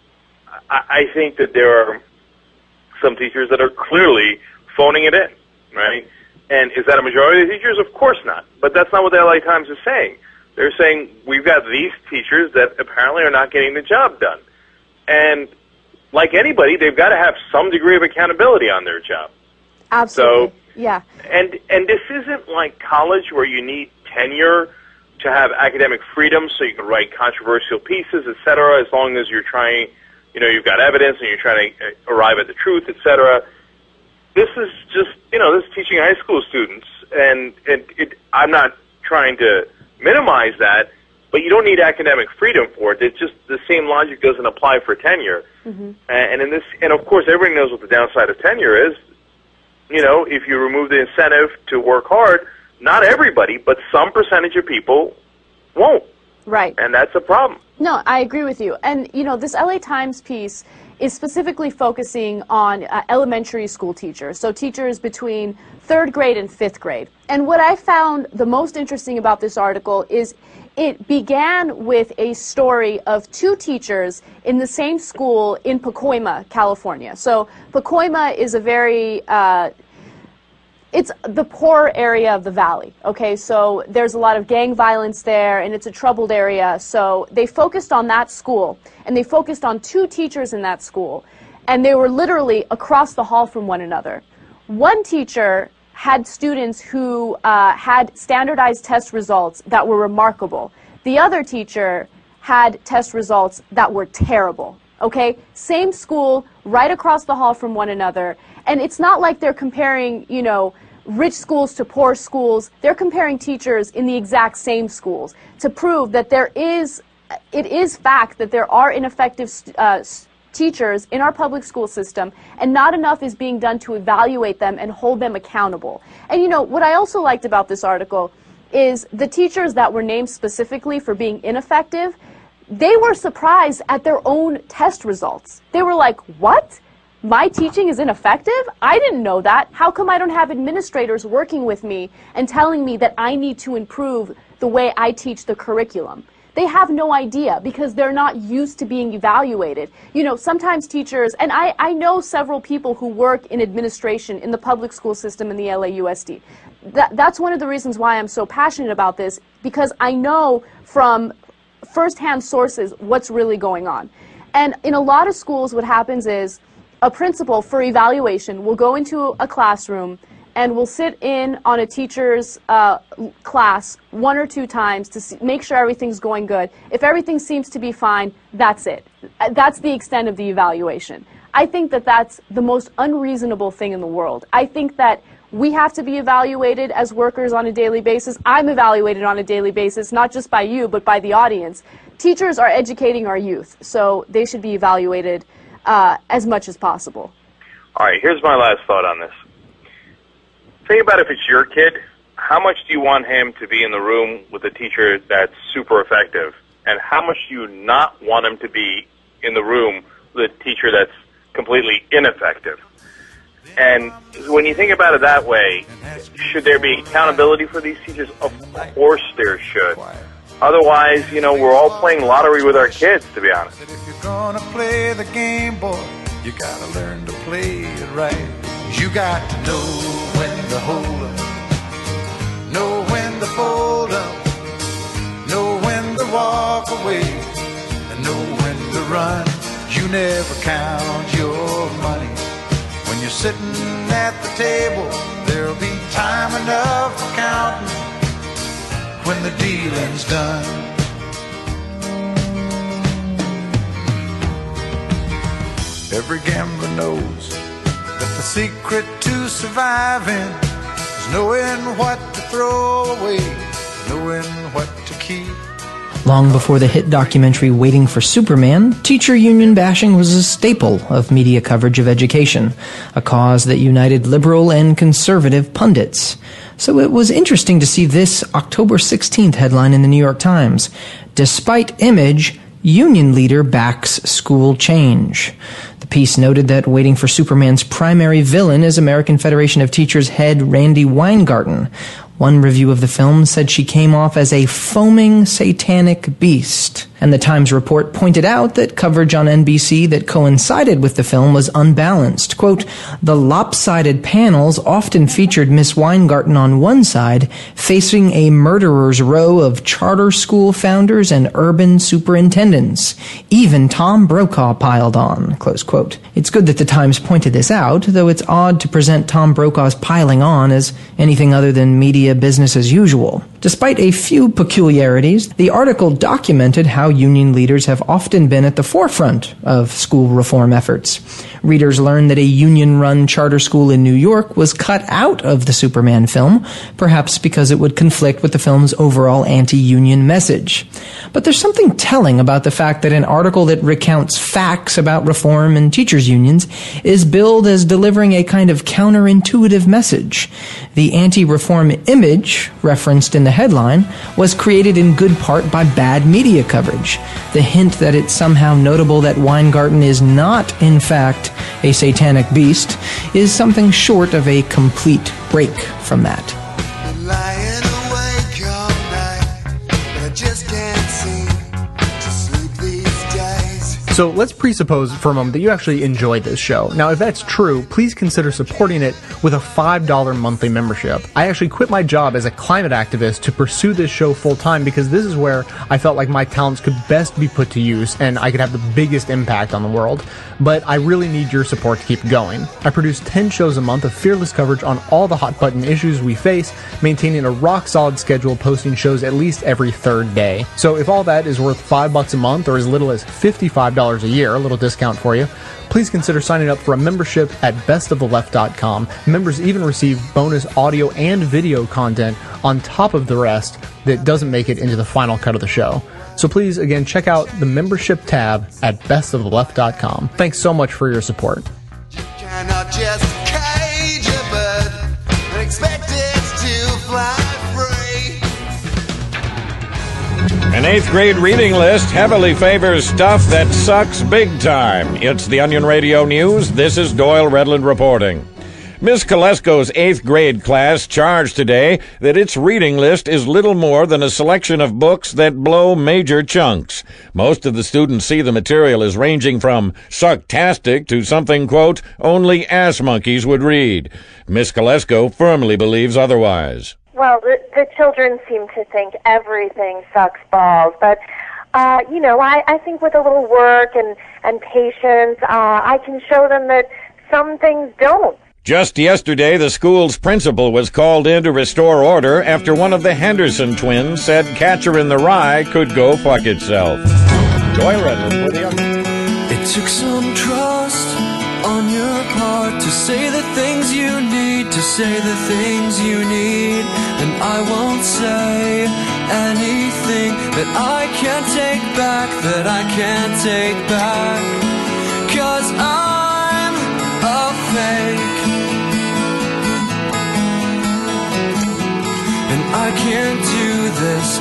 I think that there are some teachers that are clearly phoning it in, right? And is that a majority of the teachers? Of course not. But that's not what the LA Times is saying. They're saying we've got these teachers that apparently are not getting the job done. And like anybody, they've got to have some degree of accountability on their job. Absolutely. So, yeah. And this isn't like college where you need tenure to have academic freedom so you can write controversial pieces, et cetera, as long as you're trying, you know, you've got evidence and you're trying to arrive at the truth, et cetera. This is just, you know, this is teaching high school students, and I'm not trying to minimize that, but you don't need academic freedom for it. It's just the same logic doesn't apply for tenure. Mm-hmm. And of course, everybody knows what the downside of tenure is. You know, if you remove the incentive to work hard, not everybody, but some percentage of people won't. Right. And that's a problem. No, I agree with you. And, you know, this LA Times piece is specifically focusing on elementary school teachers, so teachers between 3rd grade and 5th grade. And what I found the most interesting about this article is it began with a story of 2 teachers in the same school in Pacoima, California. So Pacoima is a very it's the poor area of the valley, okay? So there's a lot of gang violence there, and it's a troubled area. So they focused on that school, and they focused on 2 teachers in that school, and they were literally across the hall from one another. One teacher had students who had standardized test results that were remarkable. The other teacher had test results that were terrible, okay? Same school, right across the hall from one another. And it's not like they're comparing, you know, rich schools to poor schools. They're comparing teachers in the exact same schools to prove that it is fact that there are ineffective teachers in our public school system, and not enough is being done to evaluate them and hold them accountable. And you know, what I also liked about this article is the teachers that were named specifically for being ineffective, they were surprised at their own test results. They were like, what? My teaching is ineffective? I didn't know that. How come I don't have administrators working with me and telling me that I need to improve the way I teach the curriculum? They have no idea because they're not used to being evaluated. You know, sometimes teachers, and I know several people who work in administration in the public school system in the LAUSD. That's one of the reasons why I'm so passionate about this, because I know from firsthand sources what's really going on. And in a lot of schools, what happens is a principal for evaluation will go into a classroom and will sit in on a teacher's class 1 or 2 times to make sure everything's going good. If everything seems to be fine, that's it. That's the extent of the evaluation. I think that that's the most unreasonable thing in the world. I think that we have to be evaluated as workers on a daily basis. I'm evaluated on a daily basis, not just by you, but by the audience. Teachers are educating our youth, so they should be evaluated as much as possible. All right, here's my last thought on this. Think about if it's your kid, how much do you want him to be in the room with a teacher that's super effective? And how much do you not want him to be in the room with a teacher that's completely ineffective? And when you think about it that way, should there be accountability for these teachers? Of course there should. Otherwise, you know, we're all playing lottery with our kids, to be honest. If you're gonna play the game, boy, you gotta learn to play it right. You got to know when to hold up, know when to fold up, know when to walk away, and know when to run. You never count your money. When you're sitting at the table, there'll be time enough for counting when the dealing's done. Every gambler knows that the secret to surviving is knowing what to throw away, knowing what to keep. Long before the hit documentary Waiting for Superman, teacher union bashing was a staple of media coverage of education, a cause that united liberal and conservative pundits. So it was interesting to see this October 16th headline in the New York Times. Despite image, union leader backs school change. The piece noted that Waiting for Superman's primary villain is American Federation of Teachers head Randi Weingarten. One review of the film said she came off as a foaming satanic beast. And the Times report pointed out that coverage on NBC that coincided with the film was unbalanced. Quote, the lopsided panels often featured Miss Weingarten on one side, facing a murderer's row of charter school founders and urban superintendents. Even Tom Brokaw piled on, close quote. It's good that the Times pointed this out, though it's odd to present Tom Brokaw's piling on as anything other than media business as usual. Despite a few peculiarities, the article documented how union leaders have often been at the forefront of school reform efforts. Readers learned that a union-run charter school in New York was cut out of the Superman film, perhaps because it would conflict with the film's overall anti-union message. But there's something telling about the fact that an article that recounts facts about reform and teachers' unions is billed as delivering a kind of counterintuitive message. The anti-reform image, referenced in the headline, was created in good part by bad media coverage. The hint that it's somehow notable that Weingarten is not, in fact, a satanic beast is something short of a complete break from that. Lying awake all night, but I just can't seem to sleep these days. So let's presuppose for a moment that you actually enjoy this show. Now, if that's true, please consider supporting it with a $5 monthly membership. I actually quit my job as a climate activist to pursue this show full time because this is where I felt like my talents could best be put to use and I could have the biggest impact on the world. But I really need your support to keep going. I produce 10 shows a month of fearless coverage on all the hot button issues we face, maintaining a rock solid schedule, posting shows at least every third day. So if all that is worth $5 a month or as little as $55 a year, a little discount for you, please consider signing up for a membership at bestoftheleft.com. Members even receive bonus audio and video content on top of the rest that doesn't make it into the final cut of the show. So please, again, check out the membership tab at bestoftheleft.com. Thanks so much for your support. You cannot just cage a bird and expect it to fly free. An 8th grade reading list heavily favors stuff that sucks big time. It's the Onion Radio News. This is Doyle Redland reporting. Miss Kolesko's 8th grade class charged today that its reading list is little more than a selection of books that blow major chunks. Most of the students see the material as ranging from sucktastic to something, quote, only ass monkeys would read. Miss Kolesko firmly believes otherwise. Well, the children seem to think everything sucks balls, but I think with a little work and patience, I can show them that some things don't. Just yesterday, the school's principal was called in to restore order after one of the Henderson twins said Catcher in the Rye could go fuck itself. Doyle Redland for the Onion. It took some trust on your part to say the things you need, to say the things you need. And I won't say anything that I can't take back, that I can't take back. 'Cause I'm a fake. And I can't do this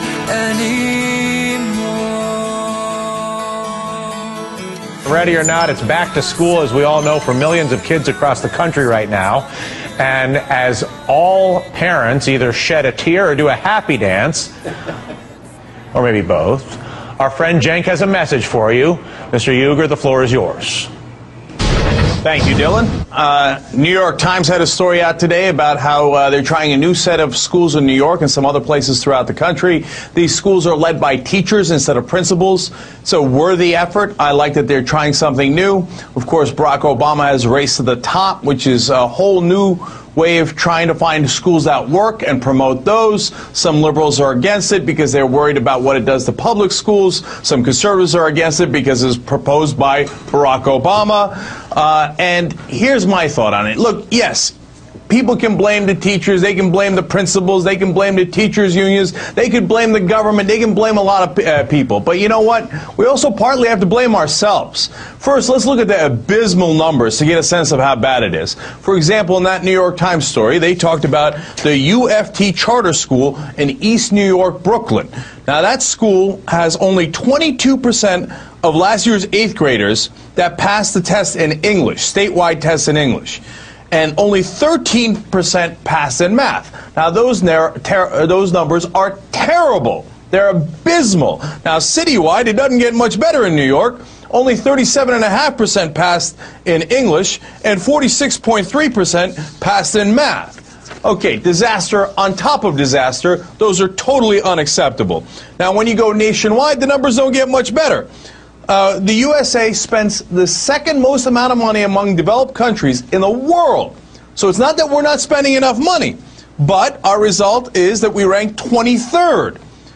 anymore. Ready or not, it's back to school, as we all know, for millions of kids across the country right now. And as all parents either shed a tear or do a happy dance, or maybe both, our friend Cenk has a message for you. Mr. Uygur, the floor is yours. Thank you, Dylan. New York Times had a story out today about how they're trying a new set of schools in New York and some other places throughout the country. These schools are led by teachers instead of principals. It's a worthy effort. I like that they're trying something new. Of course, Barack Obama has Race to the Top, which is a whole new way of trying to find schools that work and promote those. Some liberals are against it because they're worried about what it does to public schools. Some conservatives are against it because it's proposed by Barack Obama. And here's my thought on it. Look, yes, people can blame the teachers, they can blame the principals, they can blame the teachers' unions, they can blame the government, they can blame a lot of people. But you know what? We also partly have to blame ourselves. First, let's look at the abysmal numbers to get a sense of how bad it is. For example, in that New York Times story, they talked about the UFT charter school in East New York, Brooklyn. Now, that school has only 22% of last year's 8th graders that passed the test in English, statewide tests in English. And only 13% passed in math. Now, those numbers are terrible. They're abysmal. Now, citywide, it doesn't get much better in New York. Only 37.5% passed in English and 46.3% passed in math. Okay, disaster on top of disaster. Those are totally unacceptable. Now, when you go nationwide, the numbers don't get much better. The USA spends the second most amount of money among developed countries in the world. So it's not that we're not spending enough money, but our result is that we rank 23rd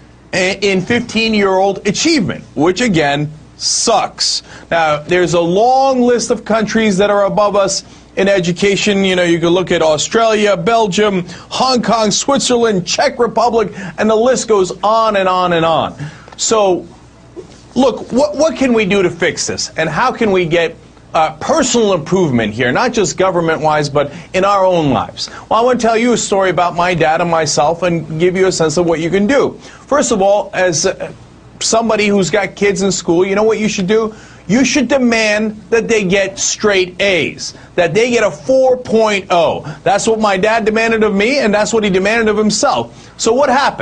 in 15-year-old achievement, which again sucks. Now, there's a long list of countries that are above us in education. You know, you can look at Australia, Belgium, Hong Kong, Switzerland, Czech Republic, and the list goes on and on and on. So, look, what can we do to fix this? And how can we get personal improvement here, not just government-wise, but in our own lives? Well, I want to tell you a story about my dad and myself and give you a sense of what you can do. First of all, as somebody who's got kids in school, you know what you should do? You should demand that they get straight A's, that they get a 4.0. That's what my dad demanded of me, and that's what he demanded of himself. So what happened?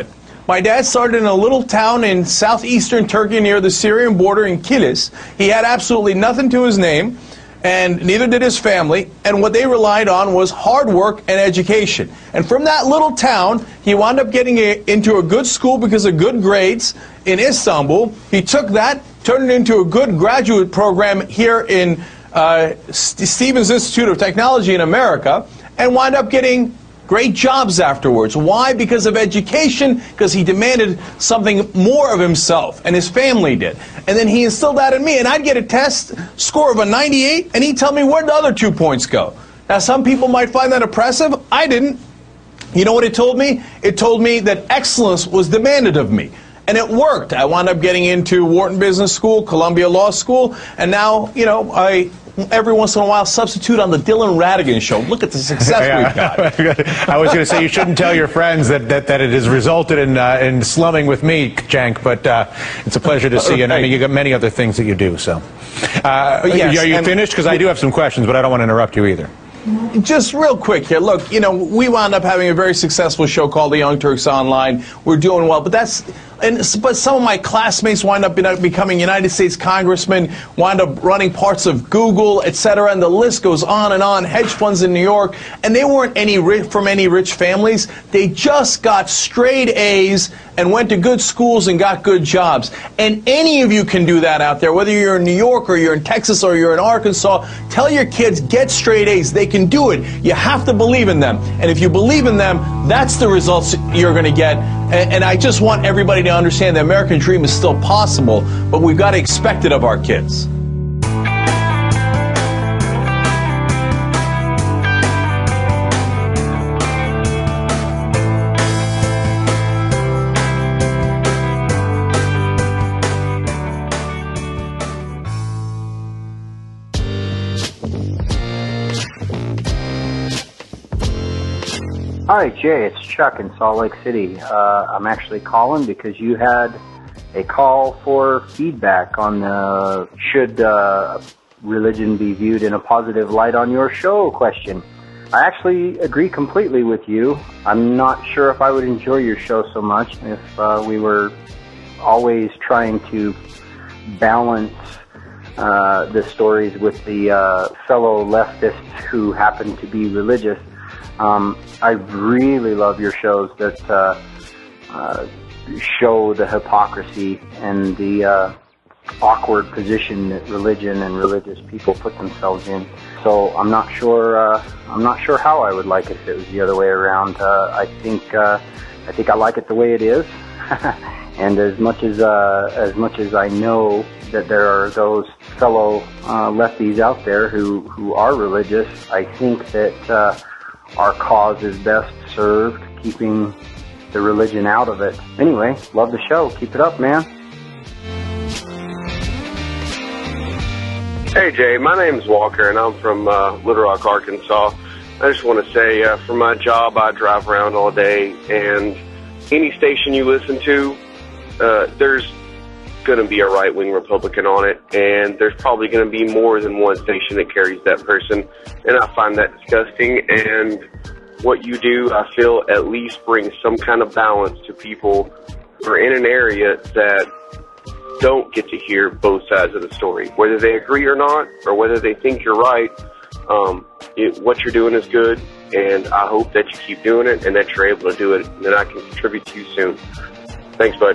My dad started in a little town in southeastern Turkey near the Syrian border in Kilis. He had absolutely nothing to his name, and neither did his family, and what they relied on was hard work and education. And from that little town, he wound up getting into a good school because of good grades in Istanbul. He took that, turned it into a good graduate program here in Stevens Institute of Technology in America, and wound up getting great jobs afterwards. Why? Because of education, because he demanded something more of himself, and his family did. And then he instilled that in me, and I'd get a test score of a 98, and he'd tell me where'd the other 2 points go. Now, some people might find that oppressive. I didn't. You know what it told me? It told me that excellence was demanded of me. And it worked. I wound up getting into Wharton Business School, Columbia Law School, and now, you know, I every once in a while substitute on the Dylan Radigan show. Look at the success we've got. I was going to say you shouldn't tell your friends that it has resulted in slumming with me, Cenk, but it's a pleasure to see you. And I mean, you got many other things that you do. So, yes, are you finished? Because I do have some questions, but I don't want to interrupt you either. Just real quick here. Look, you know, we wound up having a very successful show called The Young Turks Online. We're doing well, but but some of my classmates wind up becoming United States congressmen, wind up running parts of Google, etc., and the list goes on and on. Hedge funds in New York, and they weren't from any rich families. They just got straight A's and went to good schools and got good jobs. And any of you can do that out there, whether you're in New York or you're in Texas or you're in Arkansas. Tell your kids, get straight A's. They can do it. You have to believe in them. And if you believe in them, that's the results you're going to get. And I just want everybody to understand the American dream is still possible, but we've got to expect it of our kids. Hi, Jay. It's Chuck in Salt Lake City. I'm actually calling because you had a call for feedback on should religion be viewed in a positive light on your show question. I actually agree completely with you. I'm not sure if I would enjoy your show so much if we were always trying to balance the stories with the fellow leftists who happen to be religious. I really love your shows that show the hypocrisy and the awkward position that religion and religious people put themselves in. So I'm not sure how I would like it if it was the other way around. I think I like it the way it is. And as much as I know that there are those fellow lefties out there who are religious, I think that our cause is best served keeping the religion out of it. Anyway, love the show. Keep it up, man. Hey, Jay. My name's Walker, and I'm from Little Rock, Arkansas. I just want to say, for my job, I drive around all day, and any station you listen to, there's going to be a right-wing Republican on it, and there's probably going to be more than one station that carries that person, and I find that disgusting. And what you do, I feel, at least brings some kind of balance to people who are in an area that don't get to hear both sides of the story, whether they agree or not, or whether they think you're right. What you're doing is good, and I hope that you keep doing it and that you're able to do it, and that I can contribute to you soon. Thanks, bud.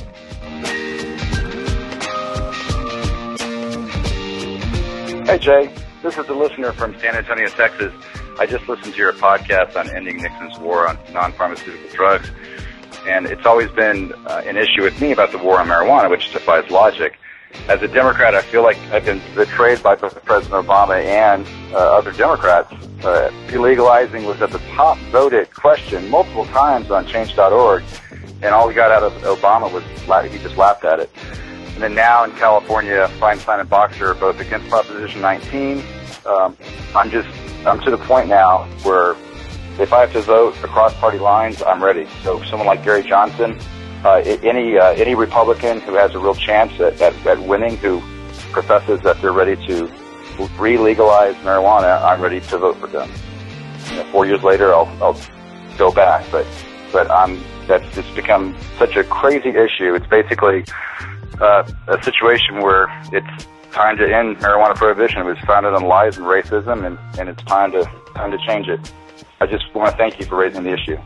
Hey, Jay. This is a listener from San Antonio, Texas. I just listened to your podcast on ending Nixon's war on non-pharmaceutical drugs, and it's always been an issue with me about the war on marijuana, which defies logic. As a Democrat, I feel like I've been betrayed by both President Obama and other Democrats. Illegalizing was at the top voted question multiple times on Change.org, and all we got out of Obama was he just laughed at it. And then now in California, Feinstein and Boxer are both against Proposition 19. I'm to the point now where if I have to vote across party lines, I'm ready. So someone like Gary Johnson, any Republican who has a real chance at winning, who professes that they're ready to re-legalize marijuana, I'm ready to vote for them. 4 years later, I'll go back, but I'm that's just become such a crazy issue. It's basically a situation where it's time to end marijuana prohibition. It was founded on lies and racism, and it's time to change it. I just want to thank you for raising the issue.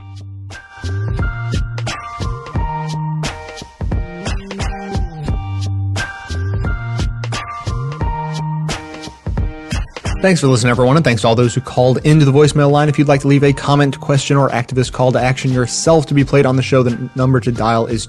Thanks for listening, everyone, and thanks to all those who called into the voicemail line. If you'd like to leave a comment, question, or activist call to action yourself to be played on the show, the number to dial is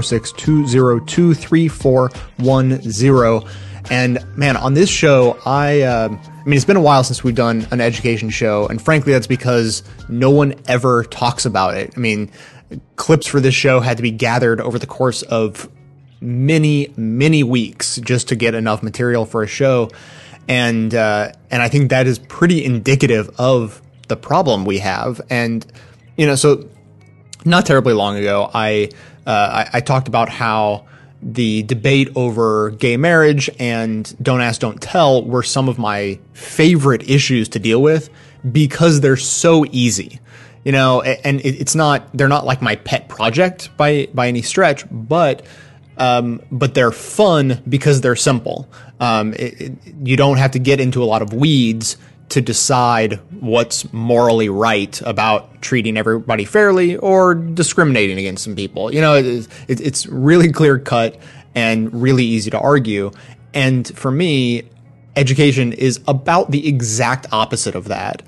206-202-3410. And, man, on this show, I mean, it's been a while since we've done an education show, and frankly, that's because no one ever talks about it. I mean, clips for this show had to be gathered over the course of many, many weeks just to get enough material for a show. And I think that is pretty indicative of the problem we have. And, you know, so not terribly long ago, I talked about how the debate over gay marriage and Don't Ask, Don't Tell were some of my favorite issues to deal with because they're so easy, you know, and they're not like my pet project by any stretch, but they're fun because they're simple. You don't have to get into a lot of weeds to decide what's morally right about treating everybody fairly or discriminating against some people. You know, it's really clear cut and really easy to argue. And for me, education is about the exact opposite of that.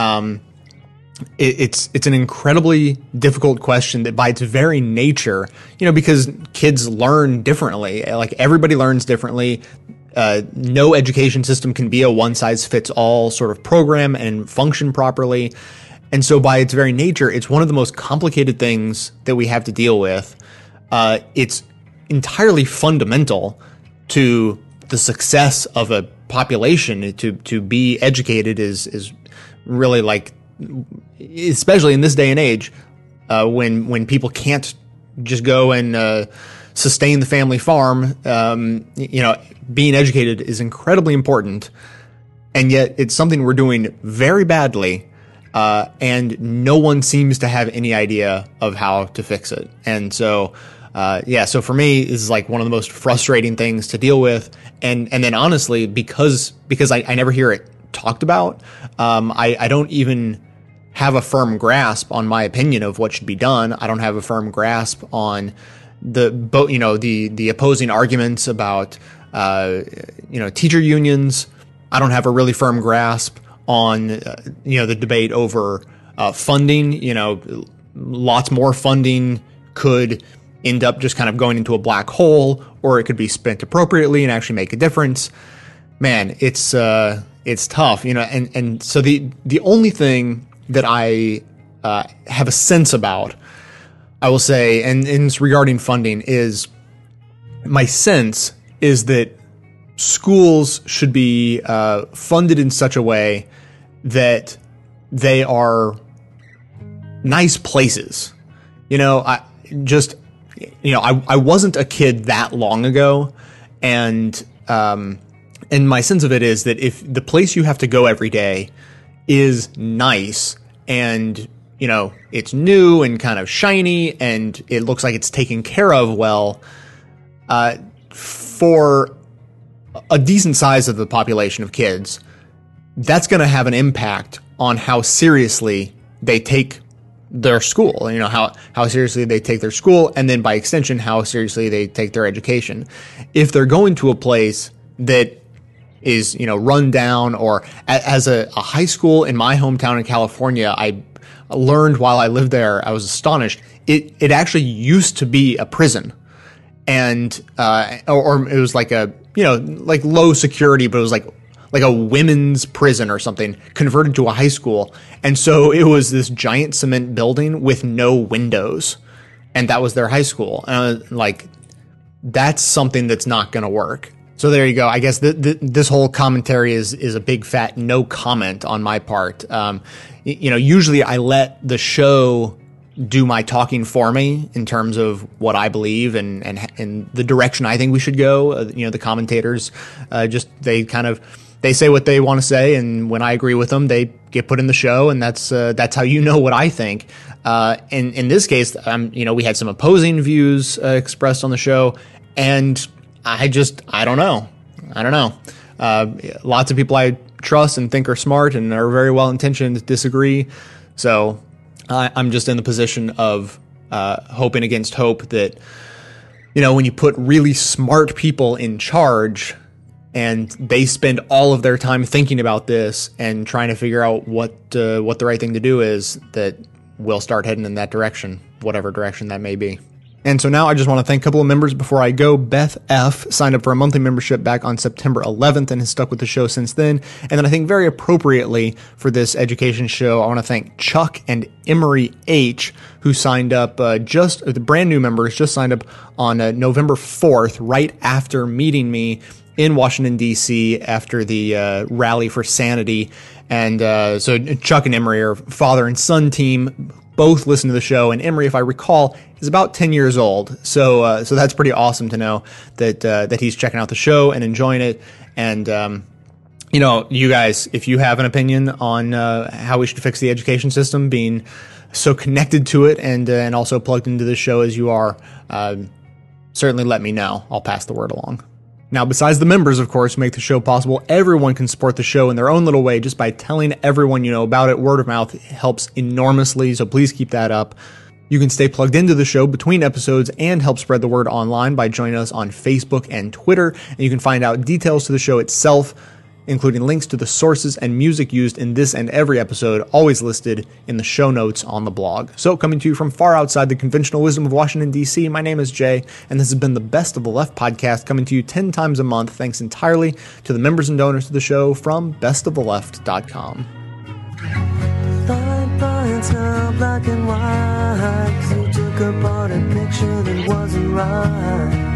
It's an incredibly difficult question that by its very nature, you know, because kids learn differently, like everybody learns differently. No education system can be a one-size-fits-all sort of program and function properly. And so by its very nature, it's one of the most complicated things that we have to deal with. It's entirely fundamental to the success of a population. To be educated is really like, especially in this day and age, when people can't just go and sustain the family farm, you know, being educated is incredibly important, and yet it's something we're doing very badly, and no one seems to have any idea of how to fix it. And so, so for me, this is like one of the most frustrating things to deal with. And then honestly, because I never hear it talked about, I don't even have a firm grasp on my opinion of what should be done. I don't have a firm grasp on the opposing arguments about teacher unions. I don't have a really firm grasp on the debate over funding. You know, lots more funding could end up just kind of going into a black hole, or it could be spent appropriately and actually make a difference. Man, it's tough, you know. And so the only thing that I have a sense about, I will say, and it's regarding funding, is my sense is that schools should be funded in such a way that they are nice places. You know, I wasn't a kid that long ago, and my sense of it is that if the place you have to go every day is nice and, you know, it's new and kind of shiny and it looks like it's taken care of well, for a decent size of the population of kids, that's going to have an impact on how seriously they take their school, you know, how seriously they take their school, and then by extension, how seriously they take their education. If they're going to a place that is, you know, run down, or as a high school in my hometown in California, I learned while I lived there, I was astonished. It actually used to be a prison, and or it was like a, you know, like low security, but it was like a women's prison or something, converted to a high school. And so it was this giant cement building with no windows, and that was their high school. Like, that's something that's not going to work. So there you go. I guess this whole commentary is a big fat no comment on my part. You know, usually I let the show do my talking for me in terms of what I believe and the direction I think we should go. You know, the commentators they say what they want to say, and when I agree with them, they get put in the show, and that's how you know what I think. In this case, we had some opposing views expressed on the show, and I don't know. Lots of people I trust and think are smart and are very well intentioned disagree. So I'm just in the position of hoping against hope that, when you put really smart people in charge and they spend all of their time thinking about this and trying to figure out what the right thing to do is, that we'll start heading in that direction, whatever direction that may be. And so now I just want to thank a couple of members before I go. Beth F. signed up for a monthly membership back on September 11th and has stuck with the show since then. And then I think very appropriately for this education show, I want to thank Chuck and Emery H., who signed up the brand new members just signed up on November 4th, right after meeting me in Washington, D.C. after the Rally for Sanity. And so Chuck and Emery are father and son team, both listen to the show, and Emery, if I recall, is about 10 years old. So that's pretty awesome to know that he's checking out the show and enjoying it. And you guys, if you have an opinion on how we should fix the education system, being so connected to it and also plugged into the show as you are, certainly let me know. I'll pass the word along. Now, besides the members, of course, who make the show possible, everyone can support the show in their own little way just by telling everyone you know about it. Word of mouth helps enormously, so please keep that up. You can stay plugged into the show between episodes and help spread the word online by joining us on Facebook and Twitter. And you can find out details to the show itself, including links to the sources and music used in this and every episode, always listed in the show notes on the blog. So, coming to you from far outside the conventional wisdom of Washington, D.C., my name is Jay, and this has been the Best of the Left podcast, coming to you 10 times a month, thanks entirely to the members and donors to the show from bestoftheleft.com. It's now black and white, 'cause you took apart a picture that wasn't right.